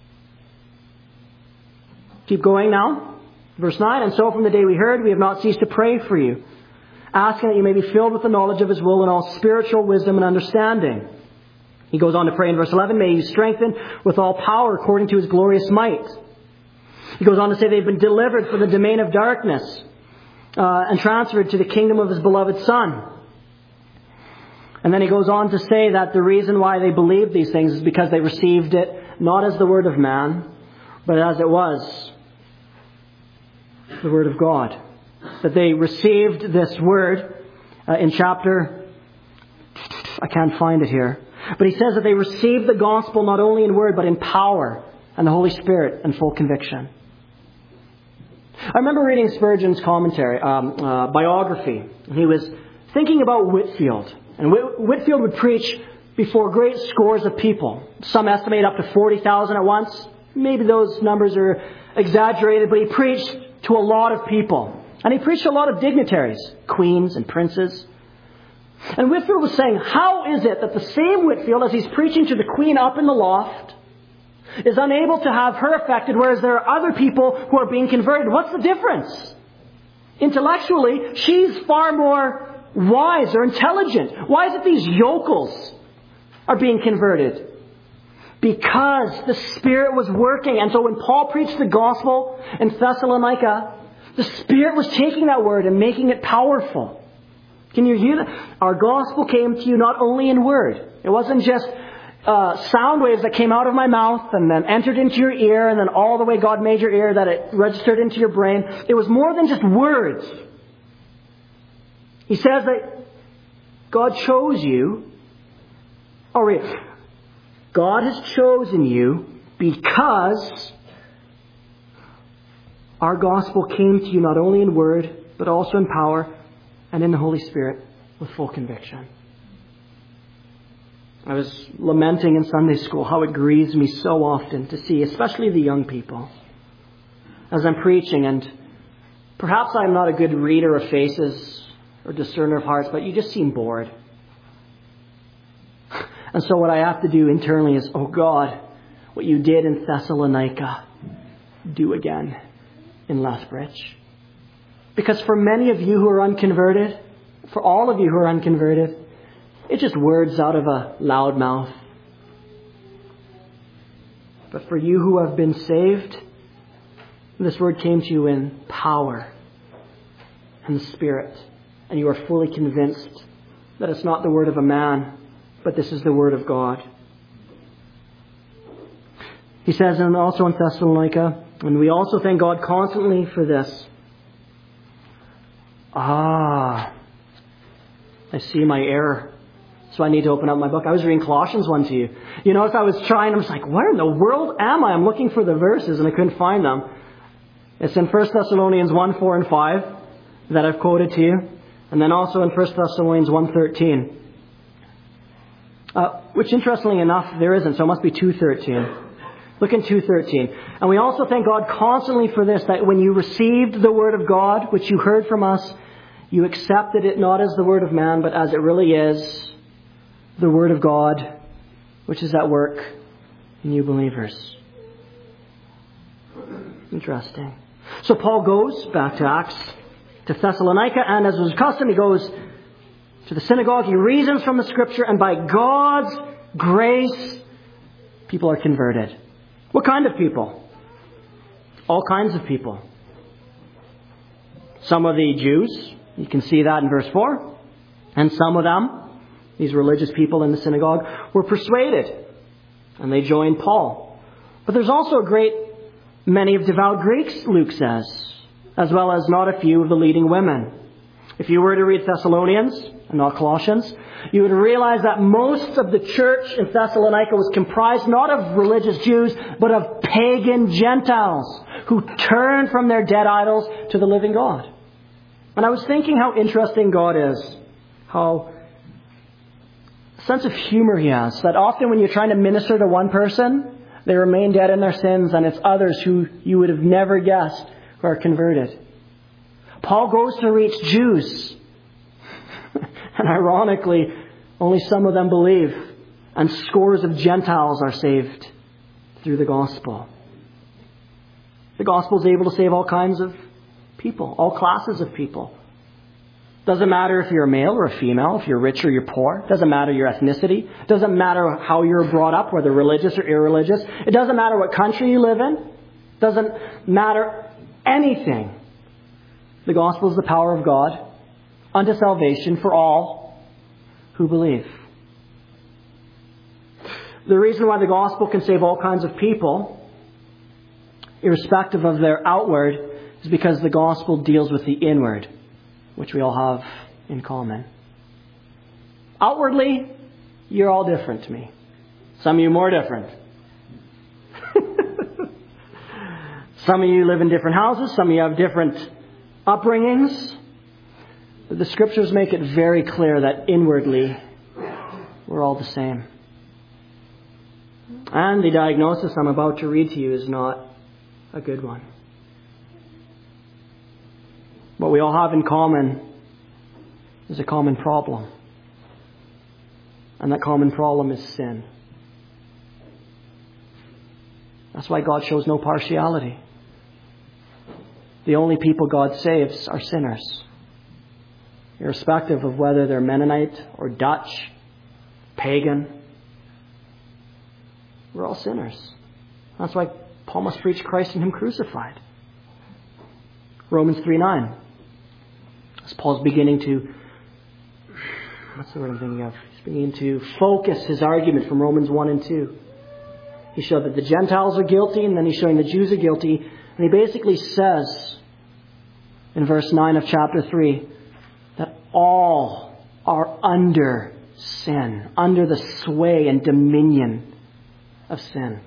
Speaker 1: Keep going now. Verse 9, and so from the day we heard, we have not ceased to pray for you, asking that you may be filled with the knowledge of His will and all spiritual wisdom and understanding. He goes on to pray in verse 11, may you strengthen with all power according to His glorious might. He goes on to say they've been delivered from the domain of darkness and transferred to the kingdom of His beloved Son. And then he goes on to say that the reason why they believed these things is because they received it not as the word of man, but as it was the word of God. That they received this word in chapter... I can't find it here. But he says that they received the gospel not only in word, but in power and the Holy Spirit and full conviction. I remember reading Spurgeon's commentary, biography. He was thinking about Whitefield. And Whitefield would preach before great scores of people. Some estimate up to 40,000 at once. Maybe those numbers are exaggerated, but he preached to a lot of people. And he preached to a lot of dignitaries, queens and princes. And Whitefield was saying, how is it that the same Whitefield, as he's preaching to the queen up in the loft, is unable to have her affected, whereas there are other people who are being converted? What's the difference? Intellectually, she's far more wise or intelligent. Why is it these yokels are being converted? Because the Spirit was working. And so when Paul preached the gospel in Thessalonica, the Spirit was taking that word and making it powerful. Can you hear that? Our gospel came to you not only in word. It wasn't just sound waves that came out of my mouth and then entered into your ear and then all the way God made your ear that it registered into your brain. It was more than just words. He says that God chose you. God has chosen you because our gospel came to you not only in word, but also in power and in the Holy Spirit with full conviction. I was lamenting in Sunday school how it grieves me so often to see, especially the young people, as I'm preaching, and perhaps I'm not a good reader of faces or discerner of hearts, but you just seem bored. And so what I have to do internally is, oh God, what you did in Thessalonica, do again in Lethbridge. Because for many of you who are unconverted, for all of you who are unconverted, it's just words out of a loud mouth. But for you who have been saved, this word came to you in power and the Spirit. And you are fully convinced that it's not the word of a man, but this is the word of God. He says, and also in Thessalonica, and we also thank God constantly for this. I see my error. So I need to open up my book. I was reading Colossians 1 to you. You know, as I was trying, I was like, where in the world am I? I'm looking for the verses and I couldn't find them. It's in 1 Thessalonians 1, 4 and 5 that I've quoted to you. And then also in 1 Thessalonians 1:13. Which interestingly enough, there isn't. So it must be 2:13. Look in 2:13. And we also thank God constantly for this, that when you received the word of God, which you heard from us, you accepted it not as the word of man, but as it really is, the word of God, which is at work in you believers. Interesting. So Paul goes back to Acts, to Thessalonica, and as was custom, he goes to the synagogue. He reasons from the Scripture, and by God's grace, people are converted. What kind of people? All kinds of people. Some of the Jews, you can see that in verse 4, and some of them, these religious people in the synagogue, were persuaded, and they joined Paul. But there's also a great many of devout Greeks, Luke says, as well as not a few of the leading women. If you were to read Thessalonians and not Colossians, you would realize that most of the church in Thessalonica was comprised not of religious Jews, but of pagan Gentiles who turned from their dead idols to the living God. And I was thinking how interesting God is, how sense of humor He has, that often when you're trying to minister to one person, they remain dead in their sins, and it's others who you would have never guessed who are converted. Paul goes to reach Jews, and ironically, only some of them believe, and scores of Gentiles are saved through the gospel. The gospel is able to save all kinds of people, all classes of people. Doesn't matter if you're a male or a female, if you're rich or you're poor. Doesn't matter your ethnicity. Doesn't matter how you're brought up, whether religious or irreligious. It doesn't matter what country you live in. Doesn't matter anything. The gospel is the power of God unto salvation for all who believe. The reason why the gospel can save all kinds of people, irrespective of their outward, is because the gospel deals with the inward, which we all have in common. Outwardly, you're all different to me. Some of you more different. Some of you live in different houses. Some of you have different upbringings. But the Scriptures make it very clear that inwardly, we're all the same. And the diagnosis I'm about to read to you is not a good one. What we all have in common is a common problem. And that common problem is sin. That's why God shows no partiality. The only people God saves are sinners. Irrespective of whether they're Mennonite or Dutch, pagan. We're all sinners. That's why Paul must preach Christ and Him crucified. Romans 3:9. As Paul's beginning to, what's the word I'm thinking of? He's beginning to focus his argument from Romans 1 and 2. He showed that the Gentiles are guilty, and then he's showing the Jews are guilty. And he basically says in verse 9 of chapter 3 that all are under sin, under the sway and dominion of sin.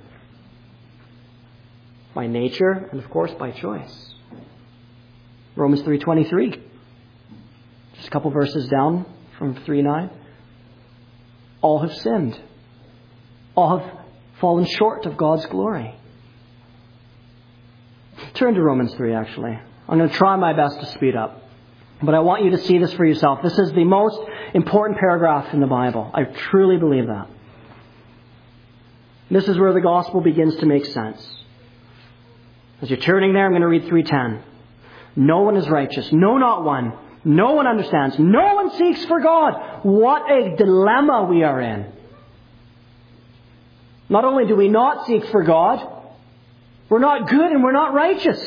Speaker 1: By nature and, of course, by choice. Romans 3:23. Just a couple verses down from 3:9. All have sinned. All have fallen short of God's glory. Turn to Romans 3, actually. I'm going to try my best to speed up. But I want you to see this for yourself. This is the most important paragraph in the Bible. I truly believe that. This is where the gospel begins to make sense. As you're turning there, I'm going to read 3:10. No one is righteous. No, not one. No one understands. No one seeks for God. What a dilemma we are in. Not only do we not seek for God, we're not good and we're not righteous.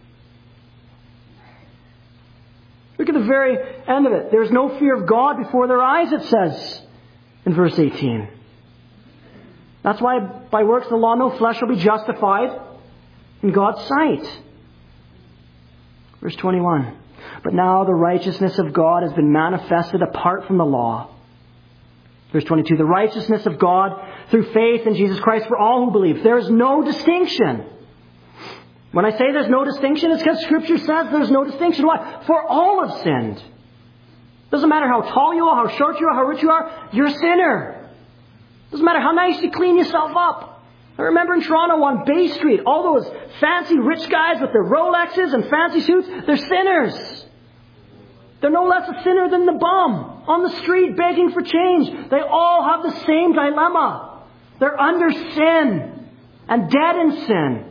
Speaker 1: Look at the very end of it. There's no fear of God before their eyes, it says in verse 18. That's why by works of the law no flesh will be justified in God's sight. Verse 21. But now the righteousness of God has been manifested apart from the law. Verse 22. The righteousness of God through faith in Jesus Christ for all who believe. There is no distinction. When I say there's no distinction, it's because Scripture says there's no distinction. Why? For all have sinned. Doesn't matter how tall you are, how short you are, how rich you are, you're a sinner. Doesn't matter how nice you clean yourself up. I remember in Toronto on Bay Street, all those fancy rich guys with their Rolexes and fancy suits, they're sinners. They're no less a sinner than the bum on the street begging for change. They all have the same dilemma. They're under sin and dead in sin.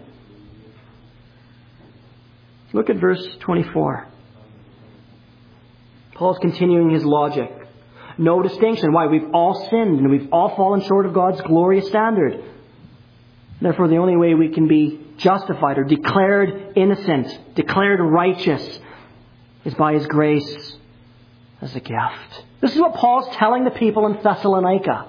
Speaker 1: Look at verse 24. Paul's continuing his logic. No distinction. Why? We've all sinned and we've all fallen short of God's glorious standard. Therefore, the only way we can be justified or declared innocent, declared righteous, is by His grace as a gift. This is what Paul's telling the people in Thessalonica.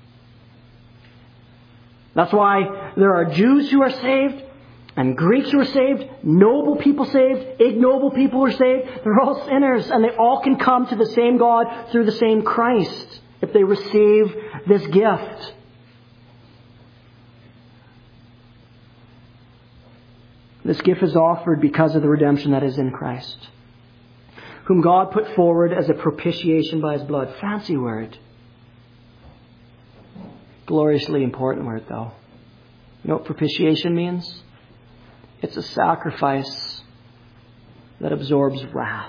Speaker 1: That's why there are Jews who are saved and Greeks who are saved, noble people saved, ignoble people are saved. They're all sinners and they all can come to the same God through the same Christ if they receive this gift. This gift is offered because of the redemption that is in Christ, whom God put forward as a propitiation by His blood. Fancy word. Gloriously important word, though. You know what propitiation means? It's a sacrifice that absorbs wrath.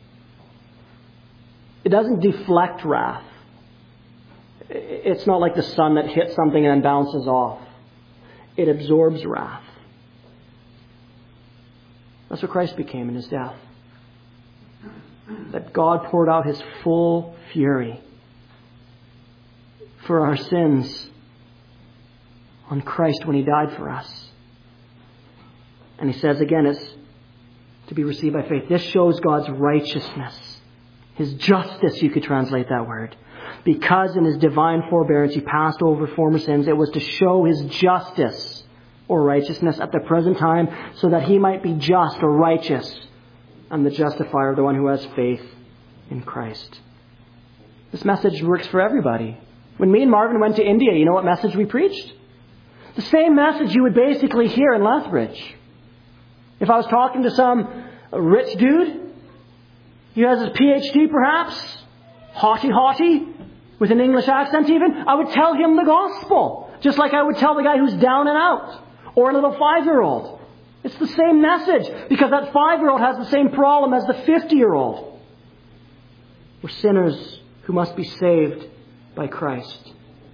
Speaker 1: It doesn't deflect wrath. It's not like the sun that hits something and then bounces off. It absorbs wrath. That's what Christ became in His death. That God poured out His full fury for our sins on Christ when He died for us. And He says again, it's to be received by faith. This shows God's righteousness. His justice, you could translate that word. Because in His divine forbearance He passed over former sins, it was to show His justice or righteousness at the present time, so that He might be just or righteous and the justifier of the one who has faith in Christ. This message works for everybody. When me and Marvin went to India, you know what message we preached? The same message you would basically hear in Lethbridge. If I was talking to some rich dude, he has his PhD perhaps, haughty, with an English accent even, I would tell him the gospel. Just like I would tell the guy who's down and out. Or a little 5-year-old. It's the same message. Because that 5-year-old has the same problem as the 50-year-old. We're sinners who must be saved by Christ.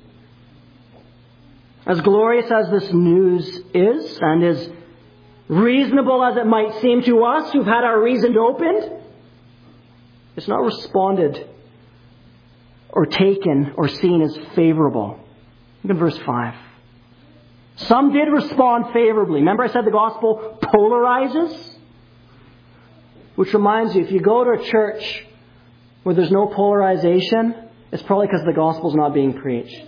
Speaker 1: As glorious as this news is, and as reasonable as it might seem to us who've had our reason opened, it's not responded or taken or seen as favorable. Look at verse 5. Some did respond favorably. Remember I said the gospel polarizes? Which reminds you, if you go to a church where there's no polarization, it's probably because the gospel's not being preached.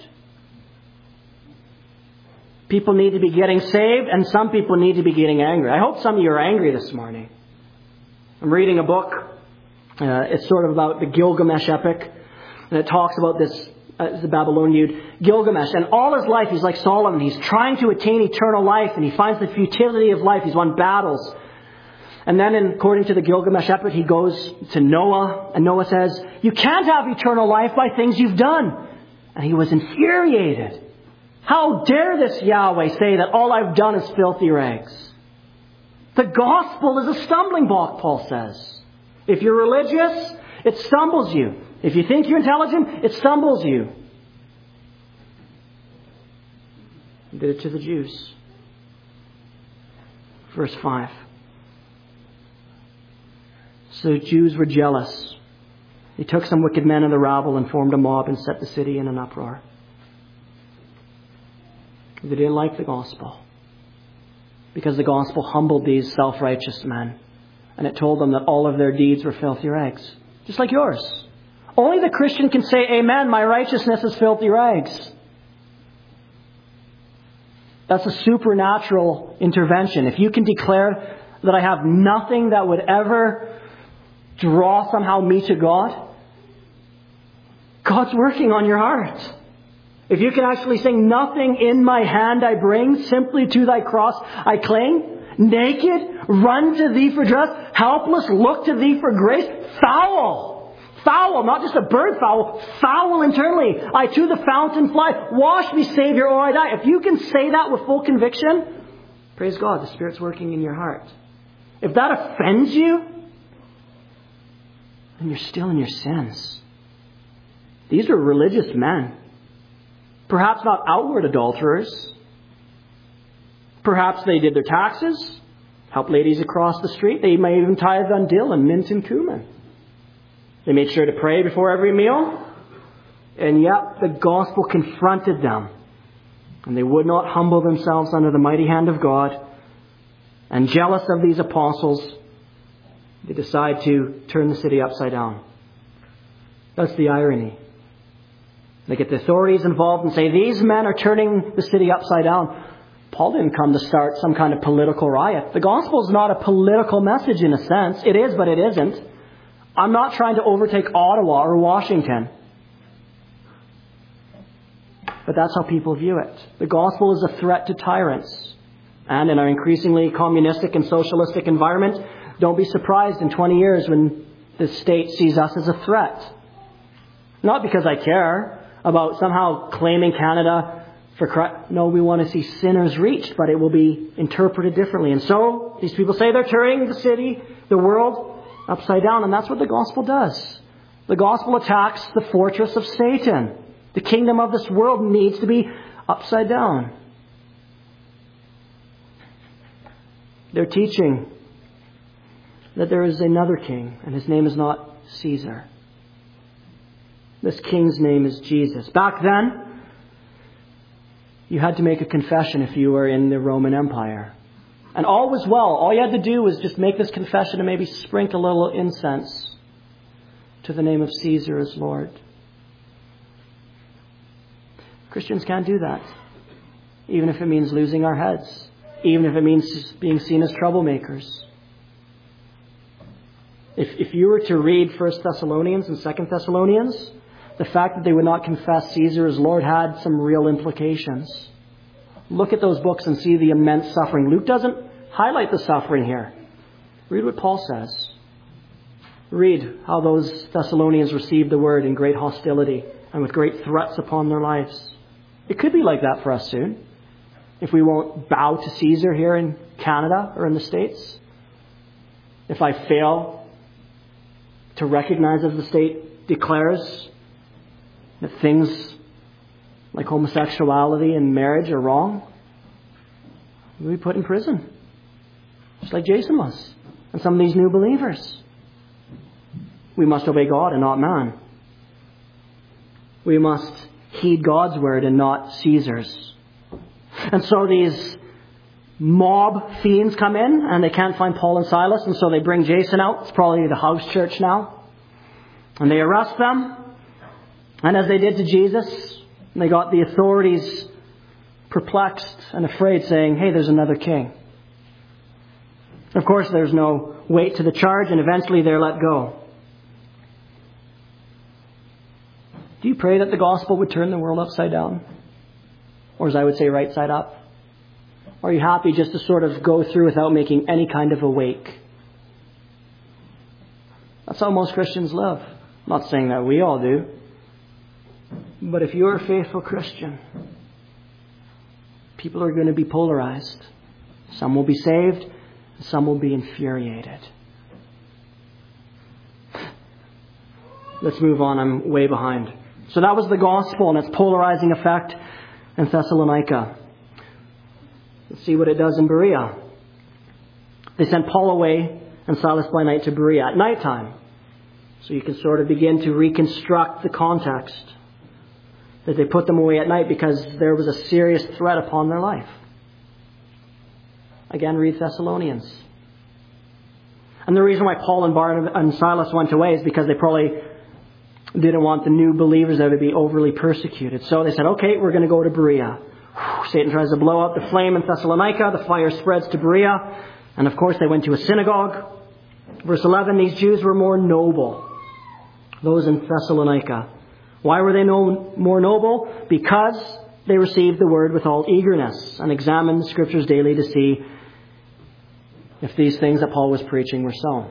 Speaker 1: People need to be getting saved, and some people need to be getting angry. I hope some of you are angry this morning. I'm reading a book. It's sort of about the Gilgamesh epic. And it talks about this, the Babylonian Gilgamesh. And all his life, he's like Solomon. He's trying to attain eternal life, and he finds the futility of life. He's won battles. And then, according to the Gilgamesh epic, he goes to Noah, and Noah says, "You can't have eternal life by things you've done." And he was infuriated. How dare this Yahweh say that all I've done is filthy rags? The gospel is a stumbling block, Paul says. If you're religious, it stumbles you. If you think you're intelligent, it stumbles you. He did it to the Jews. Verse 5. So the Jews were jealous. They took some wicked men of the rabble and formed a mob and set the city in an uproar. They didn't like the gospel, because the gospel humbled these self-righteous men, and it told them that all of their deeds were filthy rags, just like yours. Only the Christian can say, "Amen, my righteousness is filthy rags." That's a supernatural intervention. If you can declare that I have nothing that would ever draw somehow me to God, God's working on your heart. If you can actually sing, "Nothing in my hand I bring, simply to thy cross I cling. Naked, run to thee for dress. Helpless, look to thee for grace." Foul, not just a bird foul, foul internally. "I to the fountain fly. Wash me, Savior, or I die." If you can say that with full conviction, praise God, the Spirit's working in your heart. If that offends you, then you're still in your sins. These are religious men. Perhaps not outward adulterers. Perhaps they did their taxes, helped ladies across the street. They may even tithe on dill and mint and cumin. They made sure to pray before every meal. And yet the gospel confronted them. And they would not humble themselves under the mighty hand of God. And jealous of these apostles, they decide to turn the city upside down. That's the irony. They get the authorities involved and say, these men are turning the city upside down. Paul didn't come to start some kind of political riot. The gospel is not a political message in a sense. It is, but it isn't. I'm not trying to overtake Ottawa or Washington. But that's how people view it. The gospel is a threat to tyrants. And in our increasingly communistic and socialistic environment, don't be surprised in 20 years when the state sees us as a threat. Not because I care about somehow claiming Canada for Christ. No, we want to see sinners reached, but it will be interpreted differently. And so these people say they're turning the city, the world, upside down. And that's what the gospel does. The gospel attacks the fortress of Satan. The kingdom of this world needs to be upside down. They're teaching that there is another king, and his name is not Caesar. This king's name is Jesus. Back then, you had to make a confession if you were in the Roman Empire. And all was well. All you had to do was just make this confession and maybe sprinkle a little incense to the name of Caesar as Lord. Christians can't do that, even if it means losing our heads, even if it means being seen as troublemakers. If you were to read 1 Thessalonians and 2 Thessalonians, the fact that they would not confess Caesar as Lord had some real implications. Look at those books and see the immense suffering. Luke doesn't highlight the suffering here. Read what Paul says. Read how those Thessalonians received the word in great hostility and with great threats upon their lives. It could be like that for us soon, if we won't bow to Caesar here in Canada or in the States. If I fail to recognize, as the state declares, that things like homosexuality and marriage are wrong, we'll be put in prison, just like Jason was, and some of these new believers. We must obey God and not man. We must heed God's word and not Caesar's. And so these mob fiends come in and they can't find Paul and Silas, and so they bring Jason out. It's probably the house church now. And they arrest them. And as they did to Jesus, they got the authorities perplexed and afraid, saying, hey, there's another king. Of course, there's no weight to the charge, and eventually they're let go. Do you pray that the gospel would turn the world upside down? Or as I would say, right side up? Or are you happy just to sort of go through without making any kind of a wake? That's how most Christians live. I'm not saying that we all do. But if you're a faithful Christian, people are going to be polarized. Some will be saved, some will be infuriated. Let's move on. I'm way behind. So that was the gospel and its polarizing effect in Thessalonica. Let's see what it does in Berea. They sent Paul away and Silas by night to Berea at nighttime. So you can sort of begin to reconstruct the context. That they put them away at night because there was a serious threat upon their life. Again, read Thessalonians. And the reason why Paul and Silas went away is because they probably didn't want the new believers there to be overly persecuted. So they said, okay, we're going to go to Berea. Satan tries to blow up the flame in Thessalonica. The fire spreads to Berea. And of course, they went to a synagogue. Verse 11, these Jews were more noble, those in Thessalonica. Why were they more noble? Because they received the word with all eagerness and examined the scriptures daily to see if these things that Paul was preaching were so.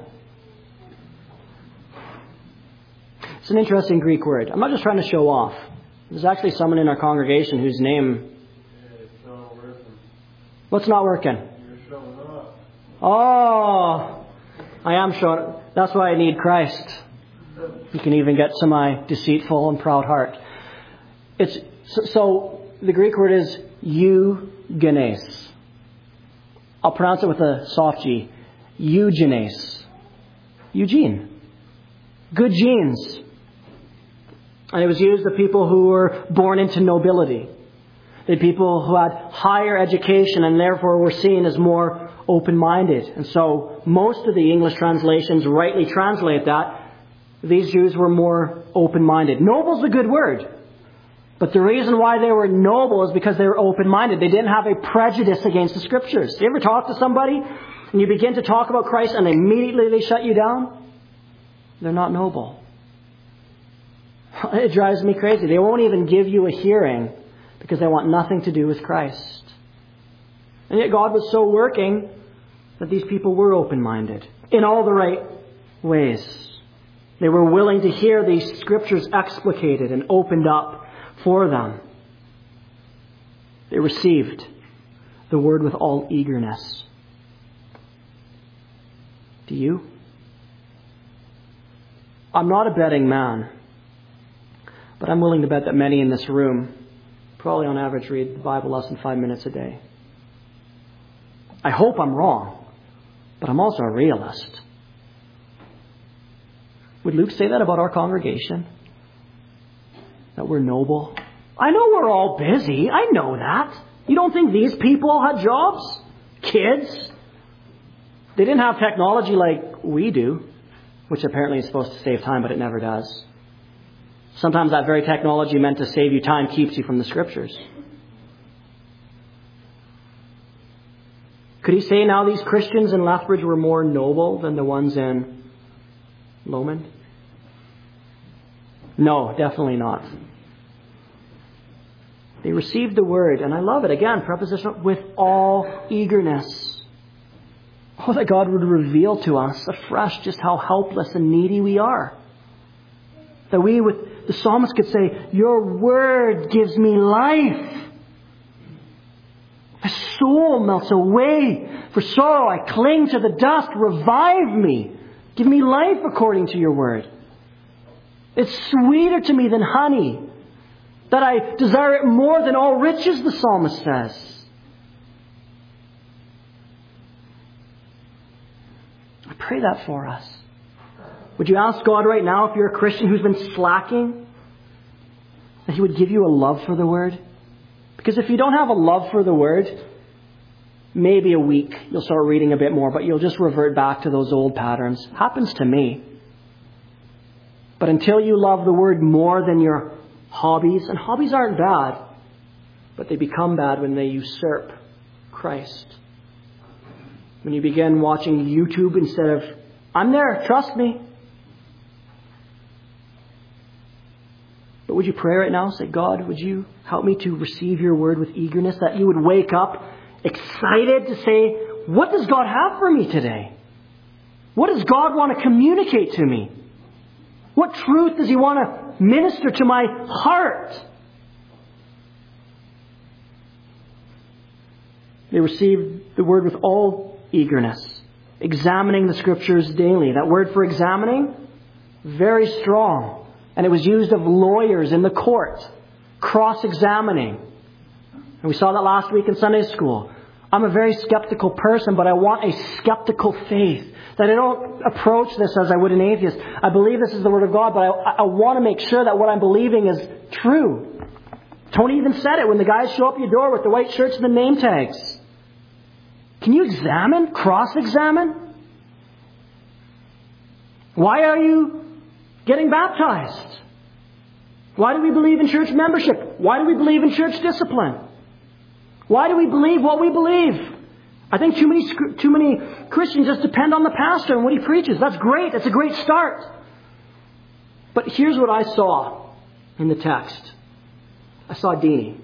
Speaker 1: It's an interesting Greek word. I'm not just trying to show off. There's actually someone in our congregation whose name...
Speaker 2: It's not working.
Speaker 1: What's not working?
Speaker 2: You're showing up.
Speaker 1: Oh, I am showing. That's why I need Christ. You can even get to my deceitful and proud heart. It's So the Greek word is eugenes. I'll pronounce it with a soft G. Eugenes. Eugene. Good genes. And it was used of people who were born into nobility. The people who had higher education and therefore were seen as more open-minded. And so most of the English translations rightly translate that. These Jews were more open-minded. Noble's a good word. But the reason why they were noble is because they were open-minded. They didn't have a prejudice against the Scriptures. You ever talk to somebody and you begin to talk about Christ and immediately they shut you down? They're not noble. It drives me crazy. They won't even give you a hearing because they want nothing to do with Christ. And yet God was so working that these people were open-minded in all the right ways. They were willing to hear these Scriptures explicated and opened up for them. They received the Word with all eagerness. Do you? I'm not a betting man, but I'm willing to bet that many in this room probably on average read the Bible less than 5 minutes a day. I hope I'm wrong, but I'm also a realist. Would Luke say that about our congregation? That we're noble? I know we're all busy. I know that. You don't think these people had jobs? Kids? They didn't have technology like we do, which apparently is supposed to save time, but it never does. Sometimes that very technology meant to save you time keeps you from the Scriptures. Could he say now these Christians in Lethbridge were more noble than the ones in Lomond? No, definitely not. They received the Word, and I love it. Again, prepositional, with all eagerness. Oh, that God would reveal to us afresh just how helpless and needy we are. That we, with the psalmist, could say, your Word gives me life. My soul melts away for sorrow. I cling to the dust. Revive me. Give me life according to your Word. It's sweeter to me than honey, that I desire it more than all riches, the psalmist says. I pray that for us. Would you ask God right now, if you're a Christian who's been slacking, that He would give you a love for the Word? Because if you don't have a love for the Word, maybe a week you'll start reading a bit more, but you'll just revert back to those old patterns. Happens to me. But until you love the Word more than your hobbies, and hobbies aren't bad, but they become bad when they usurp Christ. When you begin watching YouTube instead of, I'm there, trust me. But would you pray right now? Say, God, would you help me to receive your Word with eagerness, that you would wake up excited to say, what does God have for me today? What does God want to communicate to me? What truth does He want to minister to my heart? They received the Word with all eagerness, examining the Scriptures daily. That word for examining, very strong. And it was used of lawyers in the court, cross-examining. And we saw that last week in Sunday school. I'm a very skeptical person, but I want a skeptical faith. That I don't approach this as I would an atheist. I believe this is the Word of God, but I want to make sure that what I'm believing is true. Tony even said it when the guys show up at your door with the white shirts and the name tags. Can you examine, cross-examine? Why are you getting baptized? Why do we believe in church membership? Why do we believe in church discipline? Why do we believe what we believe? I think too many Christians just depend on the pastor and what he preaches. That's great. That's a great start. But here's what I saw in the text. I saw Deanie.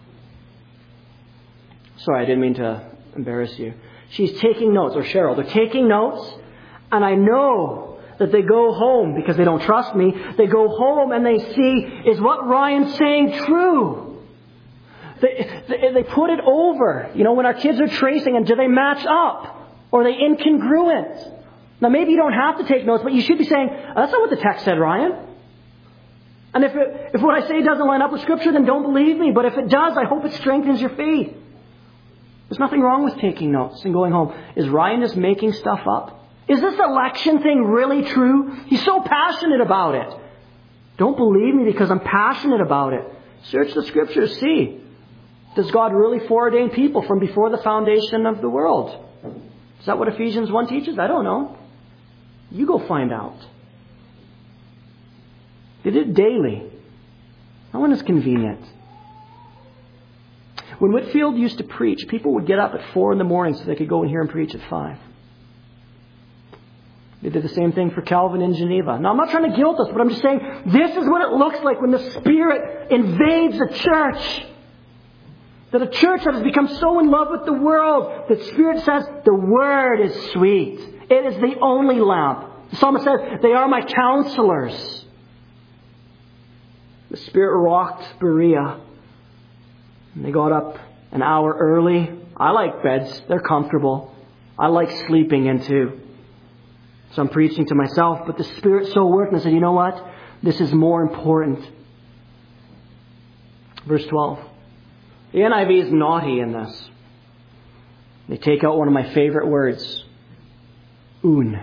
Speaker 1: Sorry, I didn't mean to embarrass you. She's taking notes, or Cheryl. They're taking notes, and I know that they go home, because they don't trust me, they go home and they see, is what Ryan's saying true? They put it over. You know, when our kids are tracing, and do they match up? Or are they incongruent? Now, maybe you don't have to take notes, but you should be saying, that's not what the text said, Ryan. And if what I say doesn't line up with Scripture, then don't believe me. But if it does, I hope it strengthens your faith. There's nothing wrong with taking notes and going home. Is Ryan just making stuff up? Is this election thing really true? He's so passionate about it. Don't believe me because I'm passionate about it. Search the Scriptures, see. Does God really foreordain people from before the foundation of the world? Is that what Ephesians 1 teaches? I don't know. You go find out. They did it daily. Not when it's convenient. When Whitefield used to preach, people would get up at 4 a.m. so they could go and hear him preach at 5. They did the same thing for Calvin in Geneva. Now, I'm not trying to guilt us, but I'm just saying this is what it looks like when the Spirit invades a church. That a church that has become so in love with the world, that Spirit says, the Word is sweet. It is the only lamp. The psalmist says, they are my counselors. The Spirit rocked Berea. And they got up an hour early. I like beds. They're comfortable. I like sleeping in too. So I'm preaching to myself, but the Spirit so worked. And I said, you know what? This is more important. Verse 12. The NIV is naughty in this. They take out one of my favorite words. Un.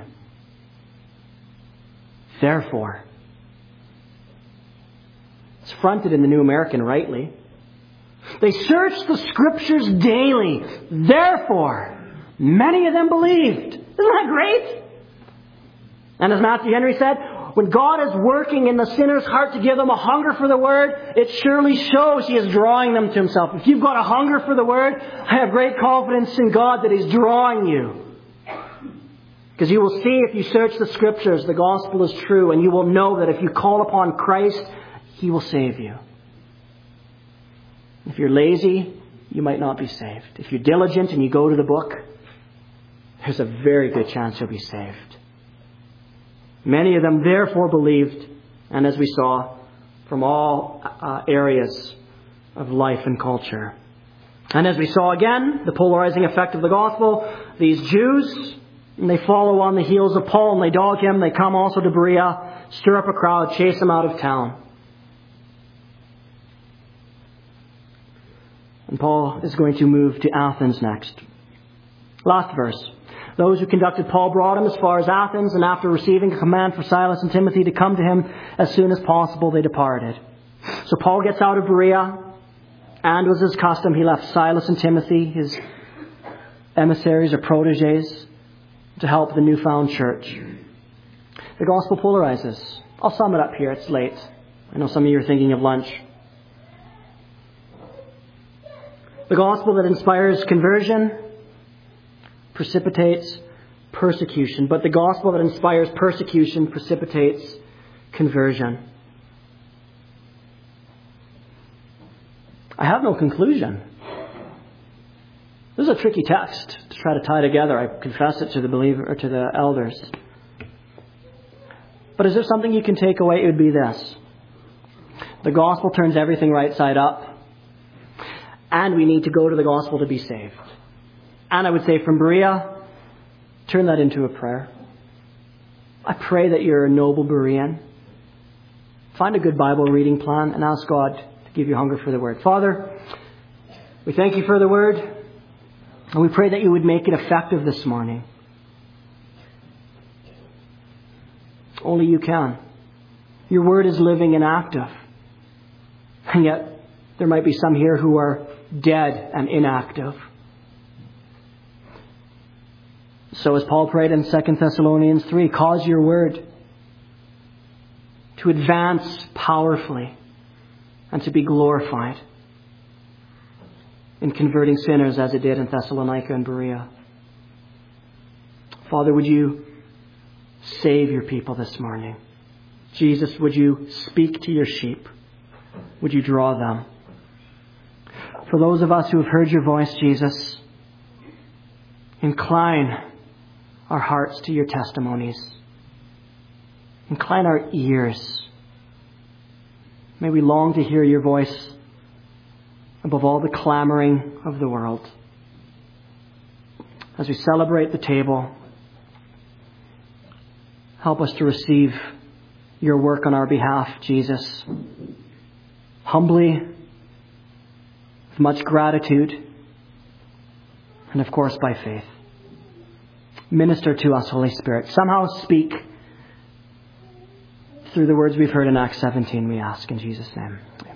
Speaker 1: Therefore. It's fronted in the New American rightly. They searched the Scriptures daily. Therefore, many of them believed. Isn't that great? And as Matthew Henry said, when God is working in the sinner's heart to give them a hunger for the Word, it surely shows He is drawing them to Himself. If you've got a hunger for the Word, I have great confidence in God that He's drawing you. Because you will see if you search the Scriptures, the gospel is true, and you will know that if you call upon Christ, He will save you. If you're lazy, you might not be saved. If you're diligent and you go to the book, there's a very good chance you'll be saved. Many of them therefore believed, and as we saw, from all areas of life and culture. And as we saw again, the polarizing effect of the gospel, these Jews, and they follow on the heels of Paul and they dog him. They come also to Berea, stir up a crowd, chase him out of town. And Paul is going to move to Athens next. Last verse. Those who conducted Paul brought him as far as Athens, and after receiving a command for Silas and Timothy to come to him as soon as possible, they departed. So Paul gets out of Berea, and was his custom, he left Silas and Timothy, his emissaries or proteges, to help the newfound church. The gospel polarizes. I'll sum it up here. It's late. I know some of you are thinking of lunch. The gospel that inspires conversion precipitates persecution. But the gospel that inspires persecution precipitates conversion. I have no conclusion. This is a tricky text to try to tie together. I confess it to the believer or to the elders. But is there something you can take away? It would be this. The gospel turns everything right side up. And we need to go to the gospel to be saved. And I would say from Berea, turn that into a prayer. I pray that you're a noble Berean. Find a good Bible reading plan and ask God to give you hunger for the Word. Father, we thank you for the Word. And we pray that you would make it effective this morning. Only you can. Your Word is living and active. And yet, there might be some here who are dead and inactive. So as Paul prayed in 2 Thessalonians 3, cause your Word to advance powerfully and to be glorified in converting sinners as it did in Thessalonica and Berea. Father, would you save your people this morning? Jesus, would you speak to your sheep? Would you draw them? For those of us who have heard your voice, Jesus, incline our hearts to your testimonies. Incline our ears. May we long to hear your voice above all the clamoring of the world. As we celebrate the table, help us to receive your work on our behalf, Jesus. Humbly, with much gratitude, and of course by faith. Minister to us, Holy Spirit. Somehow speak through the words we've heard in Acts 17, we ask in Jesus' name.